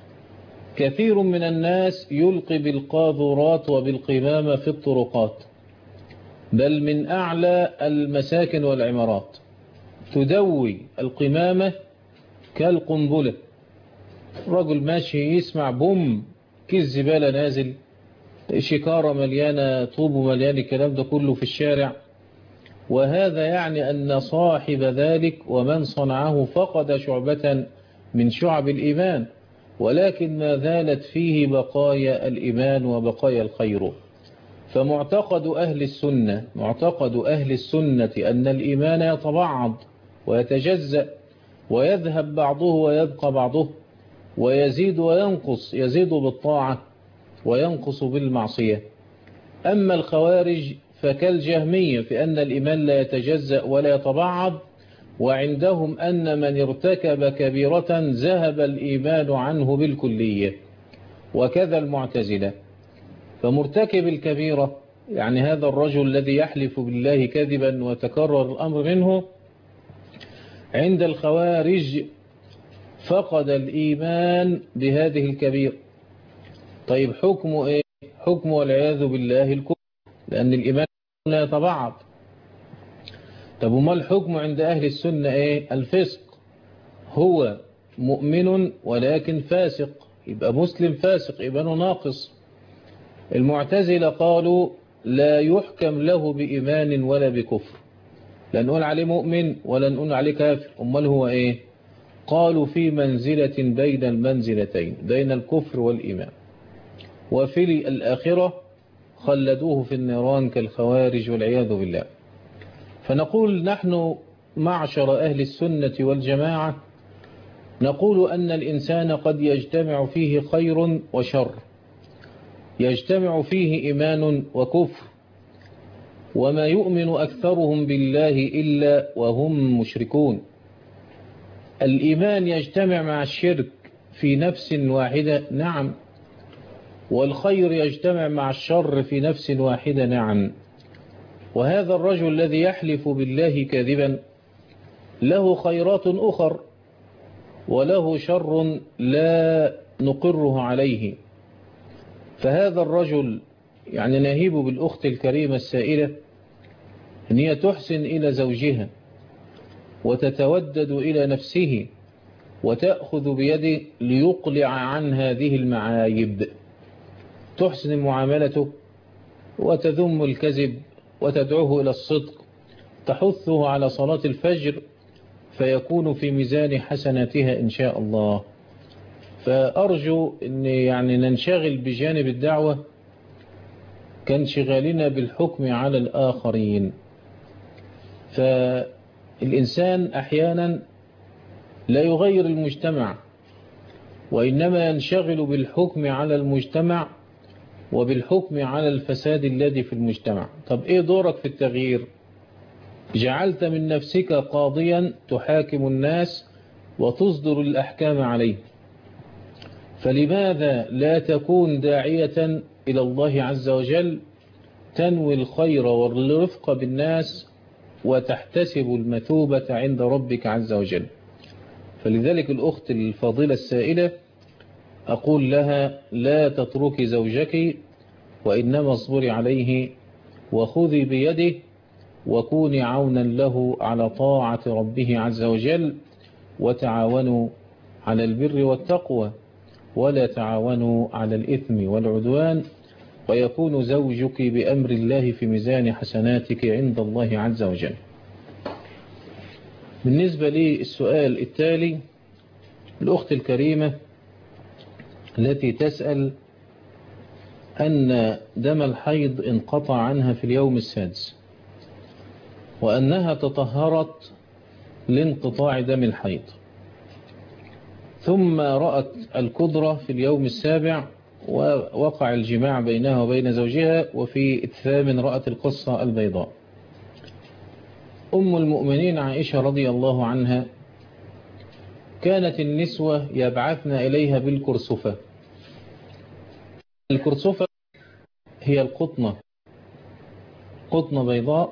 Speaker 2: كثير من الناس يلقي بالقاذورات وبالقمامة في الطرقات، بل من أعلى المساكن والعمارات تدوي القمامة كالقنبلة. رجل ماشي يسمع بوم، كيس زبالة نازل، شكارة مليانة طوب ومليان الكلام ده كله في الشارع، وهذا يعني أن صاحب ذلك ومن صنعه فقد شعبة من شعب الإيمان، ولكن ما زالت فيه بقايا الإيمان وبقايا الخير. فمعتقد أهل السنة معتقد أهل السنة أن الإيمان يتبعض ويتجزأ، ويذهب بعضه ويبقى بعضه، ويزيد وينقص، يزيد بالطاعة وينقص بالمعصية. أما الخوارج فكالجهمية في أن الإيمان لا يتجزأ ولا يتبعض، وعندهم أن من ارتكب كبيرة ذهب الإيمان عنه بالكلية، وكذا المعتزلة. فمرتكب الكبيرة يعني هذا الرجل الذي يحلف بالله كذبا وتكرر الأمر منه، عند الخوارج فقد الإيمان بهذه الكبيرة. طيب حكمه إيه؟ حكمه والعياذ بالله الكفر، لأن الإيمان لا يتبعض. طب وما الحكم عند أهل السنة إيه؟ الفسق. هو مؤمن ولكن فاسق، يبقى مسلم فاسق، إيمانه ناقص. المعتزلة قالوا لا يحكم له بإيمان ولا بكفر، لا نقول عليه مؤمن ولا نقول عليه كافر. أمال هو إيه؟ قالوا في منزلة بين المنزلتين، بين الكفر والإيمان، وفي الآخرة خلدوه في النيران كالخوارج والعياذ بالله. فنقول نحن معشر أهل السنة والجماعة نقول أن الإنسان قد يجتمع فيه خير وشر، يجتمع فيه إيمان وكفر، وما يؤمن أكثرهم بالله إلا وهم مشركون. الإيمان يجتمع مع الشرك في نفس واحدة، نعم، والخير يجتمع مع الشر في نفس واحدة، نعم. وهذا الرجل الذي يحلف بالله كاذبا له خيرات أخر وله شر لا نقره عليه. فهذا الرجل يعني نهيب بالأخت الكريمة السائلة أن هي تحسن إلى زوجها وتتودد إلى نفسه وتأخذ بيده ليقلع عن هذه المعايب، تحسن معاملته وتذم الكذب وتدعوه إلى الصدق، تحثه على صلاة الفجر فيكون في ميزان حسناتها إن شاء الله. فأرجو أن يعني ننشغل بجانب الدعوة كانشغالنا بالحكم على الآخرين. فالإنسان أحيانا لا يغير المجتمع وإنما ينشغل بالحكم على المجتمع وبالحكم على الفساد الذي في المجتمع. طب إيه دورك في التغيير؟ جعلت من نفسك قاضيا تحاكم الناس وتصدر الأحكام عليه، فلماذا لا تكون داعية إلى الله عز وجل تنوي الخير والرفق بالناس وتحتسب المثوبة عند ربك عز وجل؟ فلذلك الأخت الفاضلة السائلة أقول لها لا تتركي زوجك وإنما اصبري عليه وخذي بيده وكوني عونا له على طاعة ربه عز وجل، وتعاونوا على البر والتقوى ولا تعاونوا على الإثم والعدوان، ويكون زوجك بأمر الله في ميزان حسناتك عند الله عز وجل. بالنسبة للسؤال التالي، الأخت الكريمة التي تسأل أن دم الحيض انقطع عنها في اليوم السادس وأنها تطهرت لانقطاع دم الحيض، ثم رأت الكدرة في اليوم السابع ووقع الجماع بينها وبين زوجها، وفي الثامن رأت القصة البيضاء. أم المؤمنين عائشة رضي الله عنها كانت النسوة يبعثن إليها بالكرسفة. الكرسفة هي القطنة، قطنة بيضاء،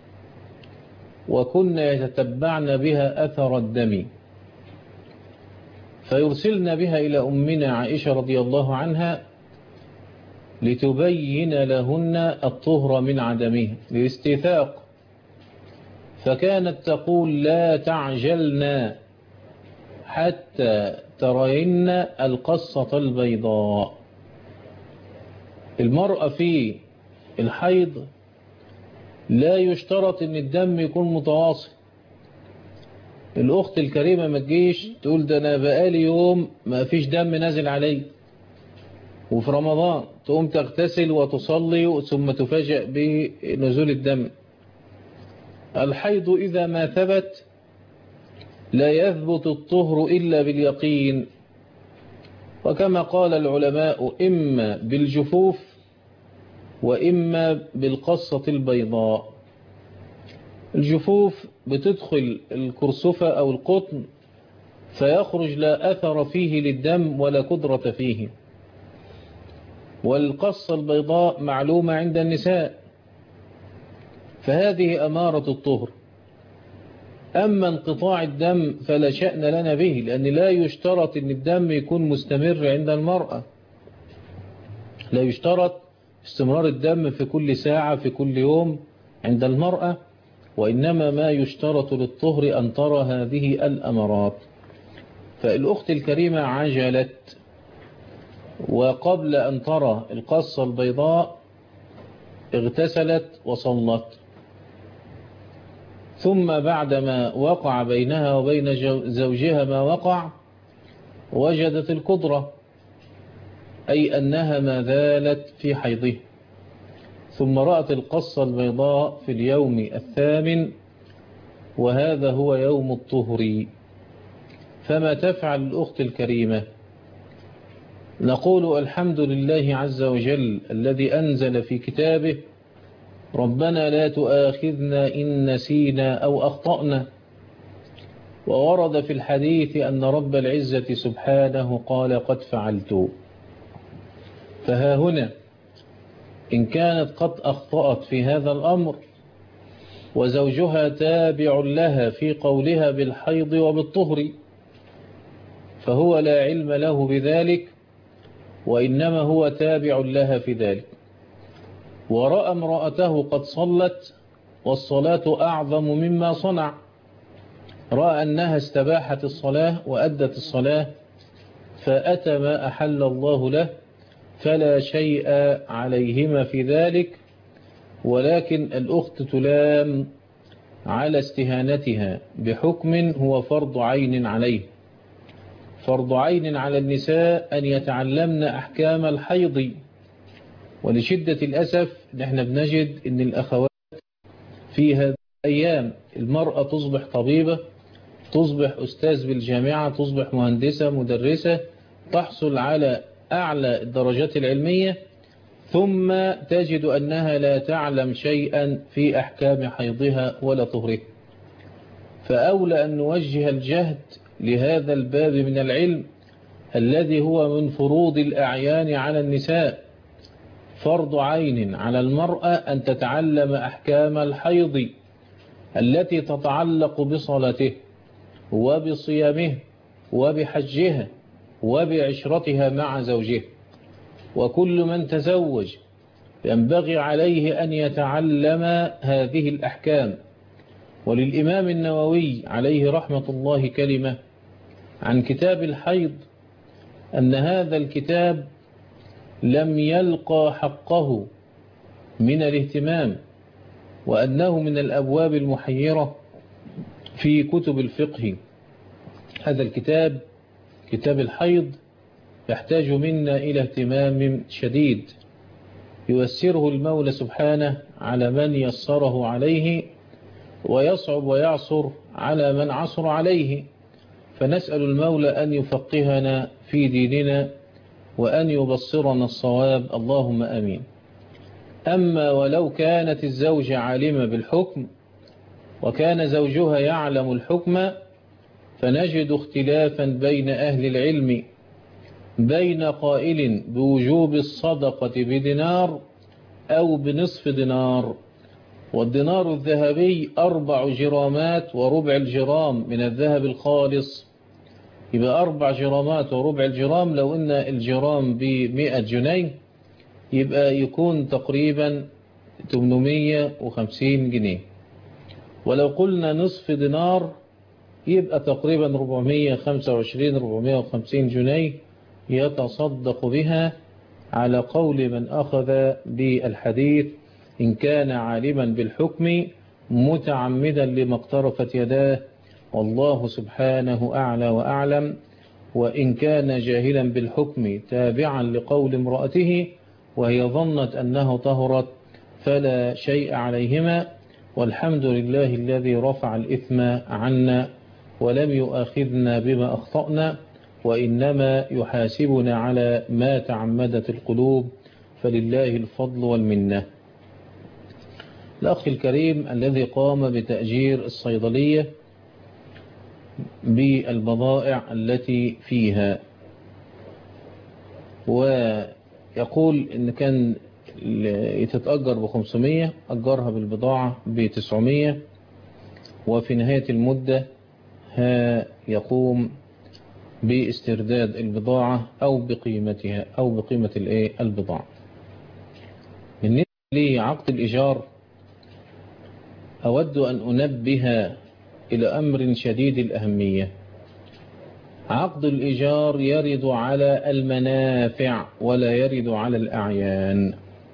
Speaker 2: وكن يتتبعن بها أثر الدم، فيرسلن بها إلى أمنا عائشة رضي الله عنها لتبين لهن الطهر من عدمه للاستيثاق، فكانت تقول لا تعجلنا حتى ترين القصة البيضاء. المرأة في الحيض لا يشترط ان الدم يكون متواصل. الأخت الكريمة ما تجيش تقول ده أنا بقالي يوم ما فيش دم نازل علي، وفي رمضان تقوم تغتسل وتصلي ثم تفاجأ بنزول الدم. الحيض إذا ما ثبت لا يثبت الطهر إلا باليقين، وكما قال العلماء إما بالجفوف وإما بالقصة البيضاء. الجفوف بتدخل الكرسفة أو القطن فيخرج لا أثر فيه للدم ولا قدرة فيه، والقصة البيضاء معلومة عند النساء، فهذه أمارة الطهر. أما انقطاع الدم فلا شأن لنا به، لأن لا يشترط أن الدم يكون مستمر عند المرأة، لا يشترط استمرار الدم في كل ساعة في كل يوم عند المرأة، وإنما ما يشترط للطهر أن ترى هذه الأمارات. فالأخت الكريمة عجلت، وقبل أن ترى القصة البيضاء اغتسلت وصلت، ثم بعدما وقع بينها وبين زوجها ما وقع وجدت القدرة، أي أنها ما زالت في حيضه، ثم رأت القصة البيضاء في اليوم الثامن، وهذا هو يوم الطهر. فما تفعل الأخت الكريمة؟ نقول الحمد لله عز وجل الذي أنزل في كتابه ربنا لا تؤاخذنا إن نسينا أو أخطأنا. وورد في الحديث أن رب العزة سبحانه قال قد فعلت. فها هنا إن كانت قد أخطأت في هذا الأمر وزوجها تابع لها في قولها بالحيض وبالطهر، فهو لا علم له بذلك، وإنما هو تابع لها في ذلك. ورأى امرأته قد صلت والصلاة أعظم مما صنع، رأى أنها استباحت الصلاة وأدت الصلاة فأتى ما أحل الله له، فلا شيء عليهما في ذلك، ولكن الأخت تلام على استهانتها بحكم هو فرض عين عليه. فرض عين على النساء أن يتعلمن أحكام الحيض. ولشدة الأسف نحن بنجد أن الأخوات في هذه الأيام المرأة تصبح طبيبة، تصبح أستاذ بالجامعة، تصبح مهندسة، مدرسة، تحصل على أعلى الدرجات العلمية، ثم تجد أنها لا تعلم شيئا في أحكام حيضها ولا طهرها. فأولى أن نوجه الجهد لهذا الباب من العلم الذي هو من فروض الأعيان على النساء. فرض عين على المرأة أن تتعلم أحكام الحيض التي تتعلق بصلاته وبصيامه وبحجها وبعشرتها مع زوجه. وكل من تزوج ينبغي عليه أن يتعلم هذه الأحكام. وللإمام النووي عليه رحمة الله كلمة عن كتاب الحيض أن هذا الكتاب لم يلقى حقه من الاهتمام، وأنه من الأبواب المحيرة في كتب الفقه. هذا الكتاب كتاب الحيض يحتاج منا إلى اهتمام شديد ييسره المولى سبحانه على من يسره عليه، ويصعب ويعصر على من عصر عليه. فنسأل المولى أن يفقهنا في ديننا وأن يبصرنا الصواب، اللهم آمين. أما ولو كانت الزوجة عالمة بالحكم وكان زوجها يعلم الحكم، فنجد اختلافا بين أهل العلم، بين قائل بوجوب الصدقة بدينار أو بنصف دينار. والدينار الذهبي أربع جرامات وربع الجرام من الذهب الخالص، يبقى أربع جرامات وربع الجرام. لو إن الجرام بمئة جنيه يبقى يكون تقريبا ثمانمائة وخمسين جنيه. ولو قلنا نصف دينار يبقى تقريبا أربعمائة وخمسة وعشرين أربعمائة وخمسين جنيه يتصدق بها، على قول من أخذ بالحديث إن كان عالما بالحكم متعمدا لما اقترفت يداه، والله سبحانه أعلى وأعلم. وإن كان جاهلا بالحكم تابعا لقول امرأته وهي ظنت أنه طهرت فلا شيء عليهما، والحمد لله الذي رفع الإثم عنا ولم يؤاخذنا بما أخطأنا، وإنما يحاسبنا على ما تعمدت القلوب، فلله الفضل والمنة. الأخ الكريم الذي قام بتأجير الصيدلية بالبضائع التي فيها، ويقول إن كان يتتأجر بخمسمائة، أجرها بالبضاعة بتسعمائة، وفي نهاية المدة ها يقوم باسترداد البضاعة أو بقيمتها أو بقيمة البضاعة. بالنسبة لعقد الإيجار أود أن أنبه إلى أمر شديد الأهمية. عقد الإيجار يرد على المنافع ولا يرد على الأعيان.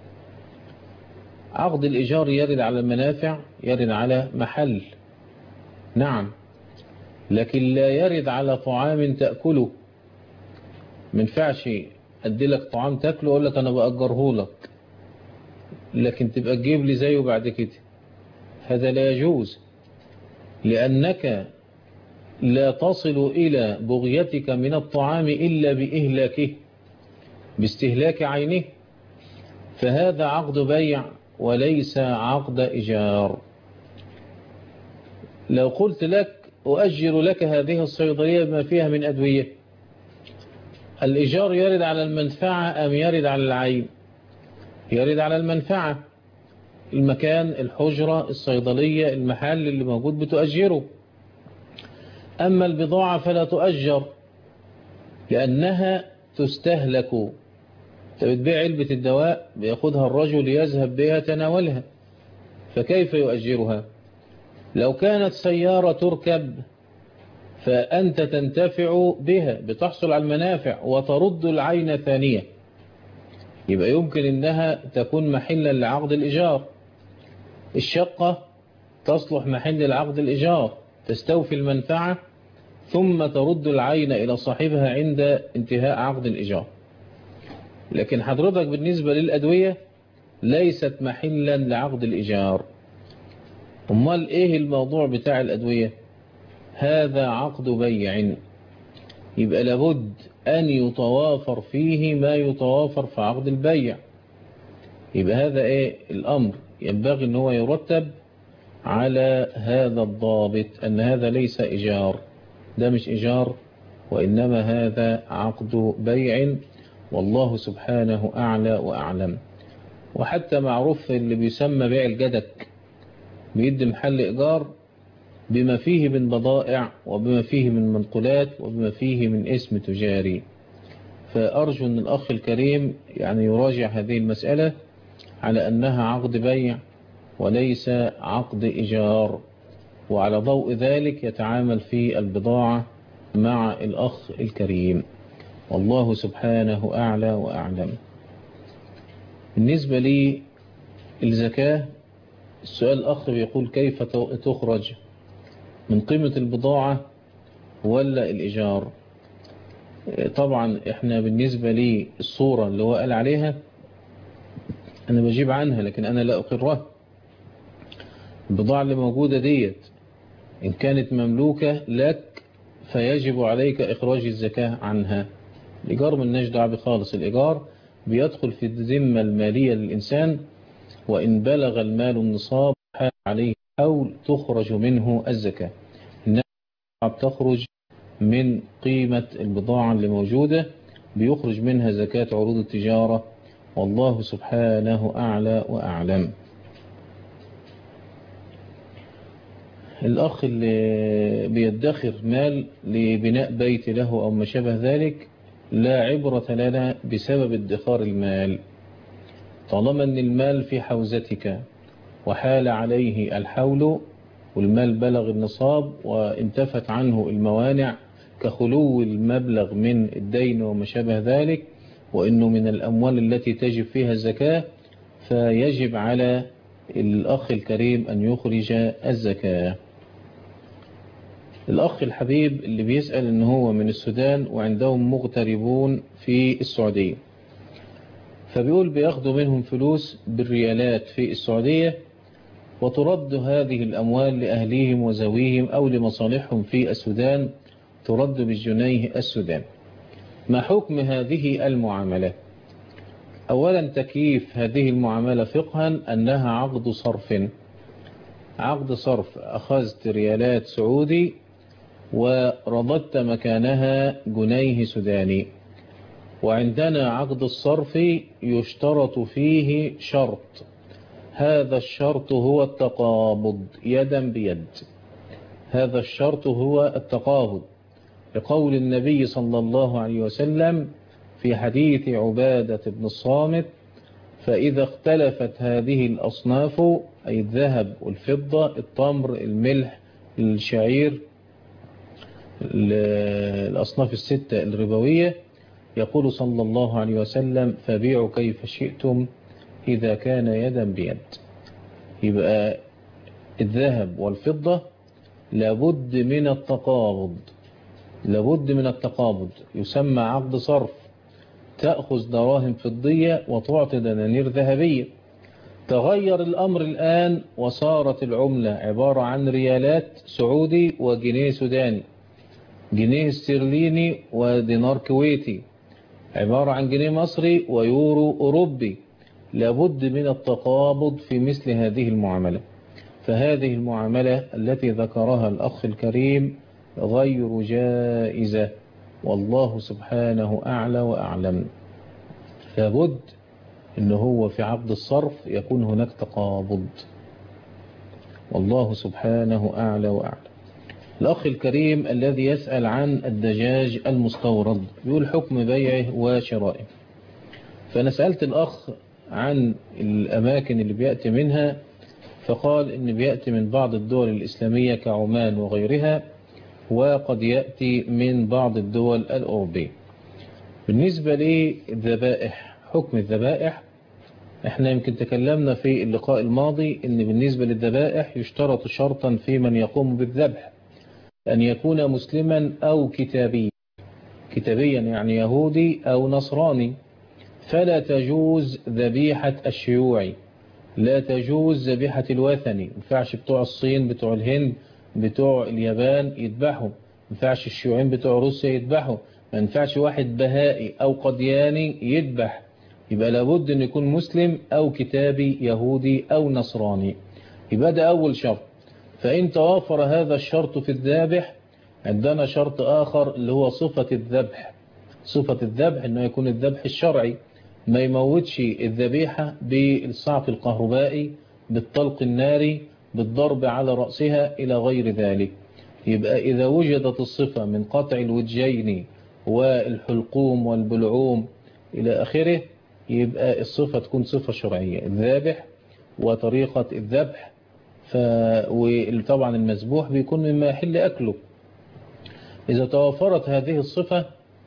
Speaker 2: عقد الإيجار يرد على المنافع، يرد على محل، نعم، لكن لا يرد على طعام تأكله. منفعش أدي لك طعام تأكله وأقول لك أنا بأجره لك، لكن تبقى تجيب لي زيه بعد كده، هذا لا يجوز، لأنك لا تصل إلى بغيتك من الطعام إلا بإهلاكه، باستهلاك عينه. فهذا عقد بيع وليس عقد إيجار. لو قلت لك أؤجر لك هذه الصيدلية بما فيها من أدوية، الإيجار يرد على المنفعة أم يرد على العين؟ يرد على المنفعة. المكان، الحجرة، الصيدلية، المحل اللي موجود بتؤجره. أما البضاعة فلا تؤجر لأنها تستهلك. بتبيع علبة الدواء بياخدها الرجل يذهب بها تناولها، فكيف يؤجرها؟ لو كانت سيارة تركب فأنت تنتفع بها، بتحصل على المنافع وترد العين ثانية، يبقى يمكن أنها تكون محلا لعقد الإيجار. الشقة تصلح محل العقد الإيجار، تستوفي المنفعة ثم ترد العين إلى صاحبها عند انتهاء عقد الإيجار. لكن حضرتك بالنسبة للأدوية ليست محلا لعقد الإيجار. أمال إيه الموضوع بتاع الأدوية؟ هذا عقد بيع، يبقى لابد أن يتوافر فيه ما يتوافر في عقد البيع. يبقى هذا إيه الأمر؟ ينبغي أن هو يرتب على هذا الضابط، أن هذا ليس إيجار، ده مش إيجار، وإنما هذا عقد بيع، والله سبحانه أعلى وأعلم. وحتى معروف اللي بيسمى بيع الجدك، بيدي محل إيجار بما فيه من بضائع وبما فيه من منقولات وبما فيه من اسم تجاري. فأرجو أن الأخ الكريم يعني يراجع هذه المسألة على أنها عقد بيع وليس عقد إيجار، وعلى ضوء ذلك يتعامل في البضاعة مع الأخ الكريم، والله سبحانه أعلى وأعلم. بالنسبة لي الزكاة، السؤال الأخ بيقول كيف تخرج، من قيمة البضاعة ولا الإيجار؟ طبعا احنا بالنسبة لي الصورة اللي هو قال عليها أنا بجيب عنها، لكن أنا لا أقرها. البضاعة اللي موجودة ديت إن كانت مملوكة لك فيجب عليك إخراج الزكاة عنها. الإيجار من نجد بخالص، الإيجار بيدخل في الذمة المالية للإنسان، وإن بلغ المال النصاب حال عليه حول تخرج منه الزكاة. النجد تخرج من قيمة البضاعة اللي موجودة، بيخرج منها زكاة عروض التجارة، والله سبحانه أعلى وأعلم. الأخ اللي بيدخر مال لبناء بيت له أو ما شابه ذلك، لا عبرة لنا بسبب ادخار المال، طالما أن المال في حوزتك وحال عليه الحول والمال بلغ النصاب وانتفت عنه الموانع كخلو المبلغ من الدين وما شابه ذلك، وإنه من الأموال التي تجب فيها الزكاة، فيجب على الأخ الكريم أن يخرج الزكاة. الأخ الحبيب اللي بيسأل أنه هو من السودان وعندهم مغتربون في السعودية، فبيقول بياخدوا منهم فلوس بالريالات في السعودية وترد هذه الأموال لأهليهم وزويهم أو لمصالحهم في السودان، ترد بالجنيه السودان. ما حكم هذه المعاملة؟ أولا تكييف هذه المعاملة فقها أنها عقد صرف. عقد صرف، أخذت ريالات سعودي ورددت مكانها جنيه سوداني. وعندنا عقد الصرف يشترط فيه شرط، هذا الشرط هو التقابض يدا بيد. هذا الشرط هو التقابض، لقول النبي صلى الله عليه وسلم في حديث عبادة بن الصامت: فإذا اختلفت هذه الأصناف، أي الذهب والفضة، التمر، الملح، الشعير، الأصناف الستة الربوية، يقول صلى الله عليه وسلم: فبيعوا كيف شئتم إذا كان يدا بيد. يبقى الذهب والفضة لابد من التقابض، لابد من التقابض، يسمى عقد صرف. تأخذ دراهم فضية وتعطي دنانير ذهبية. تغير الأمر الآن وصارت العملة عبارة عن ريالات سعودي وجنيه سوداني، جنيه استرليني ودينار كويتي، عبارة عن جنيه مصري ويورو أوروبي، لابد من التقابض في مثل هذه المعاملة. فهذه المعاملة التي ذكرها الأخ الكريم غير جائزة، والله سبحانه أعلى وأعلم. لابد إن هو في عقد الصرف يكون هناك تقابض، والله سبحانه أعلى وأعلم. الأخ الكريم الذي يسأل عن الدجاج المستورد يقول حكم بيعه وشرائه. فأنا سألت الأخ عن الأماكن اللي بيأتي منها، فقال إن بيأتي من بعض الدول الإسلامية كعمان وغيرها، وقد يأتي من بعض الدول الأوروبية. بالنسبة للذبائح، حكم الذبائح احنا يمكن تكلمنا في اللقاء الماضي ان بالنسبة للذبائح يشترط شرطا في من يقوم بالذبح أن يكون مسلما أو كتابيا، كتابيا يعني يهودي أو نصراني. فلا تجوز ذبيحة الشيوعي، لا تجوز ذبيحة الوثني. ما ينفعش بتوع الصين بتوع الهند بتوع اليابان يذبحوا، ما ينفعش الشيوعيين بتوع روسيا يذبحوا، ما ينفعش واحد بهائي أو قدياني يذبح. يبقى لابد أن يكون مسلم أو كتابي يهودي أو نصراني. يبقى ده أول شرط. فإن توافر هذا الشرط في الذابح، عندنا شرط آخر اللي هو صفة الذبح. صفة الذبح أنه يكون الذبح الشرعي، ما يموتش الذبيحة بالصعق الكهربائي، بالطلق الناري، بالضرب على رأسها إلى غير ذلك. يبقى إذا وجدت الصفة من قطع الوجهين والحلقوم والبلعوم إلى آخره، يبقى الصفة تكون صفة شرعية، الذابح وطريقة الذبح. وطبعا المذبوح بيكون مما يحل أكله. إذا توفرت هذه الصفة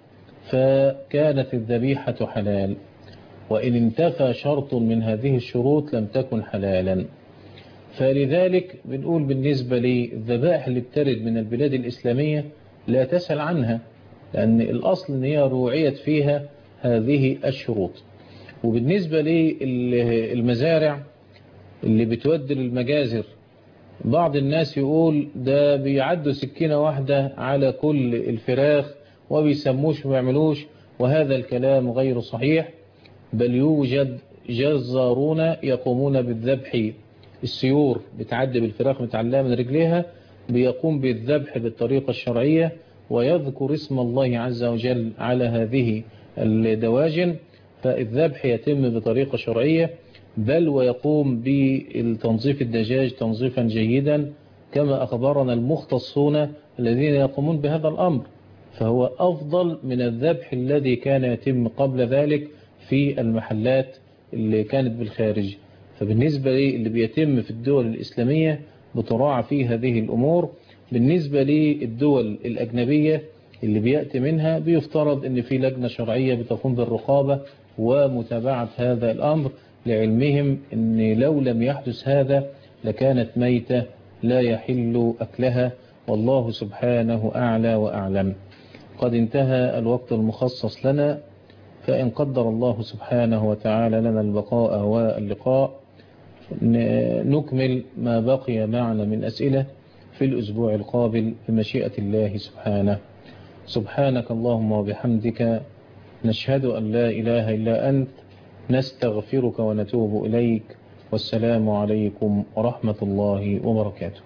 Speaker 2: فكانت الذبيحة حلال، وإن انتفى شرط من هذه الشروط لم تكن حلالا. فلذلك بنقول بالنسبة للذبائح اللي بترد من البلاد الإسلامية لا تسأل عنها، لأن الأصل أن هي روعيت فيها هذه الشروط. وبالنسبة للمزارع اللي بتودي للمجازر، بعض الناس يقول ده بيعدوا سكينة واحدة على كل الفراخ وبيسموش وبيعملوش، وهذا الكلام غير صحيح. بل يوجد جزارون يقومون بالذبح، السيور بتعدي بالفراخ متعلقة من رجليها، بيقوم بالذبح بالطريقة الشرعية ويذكر اسم الله عز وجل على هذه الدواجن، فالذبح يتم بطريقة شرعية. بل ويقوم بالتنظيف الدجاج تنظيفا جيدا كما أخبرنا المختصون الذين يقومون بهذا الأمر، فهو أفضل من الذبح الذي كان يتم قبل ذلك في المحلات اللي كانت بالخارج. فبالنسبة اللي بيتم في الدول الإسلامية بتراعى فيه هذه الأمور. بالنسبة للدول الأجنبية اللي بيأتي منها بيفترض أن في لجنة شرعية بتقوم بالرقابة ومتابعة هذا الأمر، لعلمهم أن لو لم يحدث هذا لكانت ميتة لا يحل أكلها، والله سبحانه أعلى وأعلم. قد انتهى الوقت المخصص لنا، فإن قدر الله سبحانه وتعالى لنا البقاء واللقاء نكمل ما بقي معنا من أسئلة في الأسبوع القابل بمشيئة الله سبحانه. سبحانك اللهم وبحمدك، نشهد أن لا إله إلا أنت، نستغفرك ونتوب إليك، والسلام عليكم ورحمة الله وبركاته.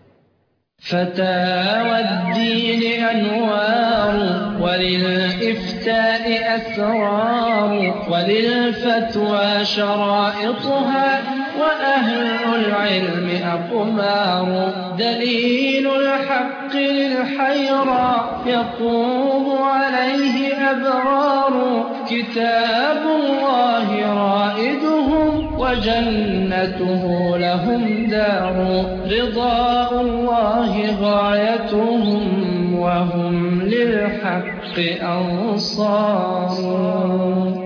Speaker 10: فتاوى الدين أنوار، وللإفتاء أسرار، وللفتوى شرائطها، وأهل العلم أقمار. دليل الحق للحيرى يقوم عليه أبرار، كتاب الله رائدهم وجنته لهم دار. رضاء الله غايتهم وهم للحق أنصار.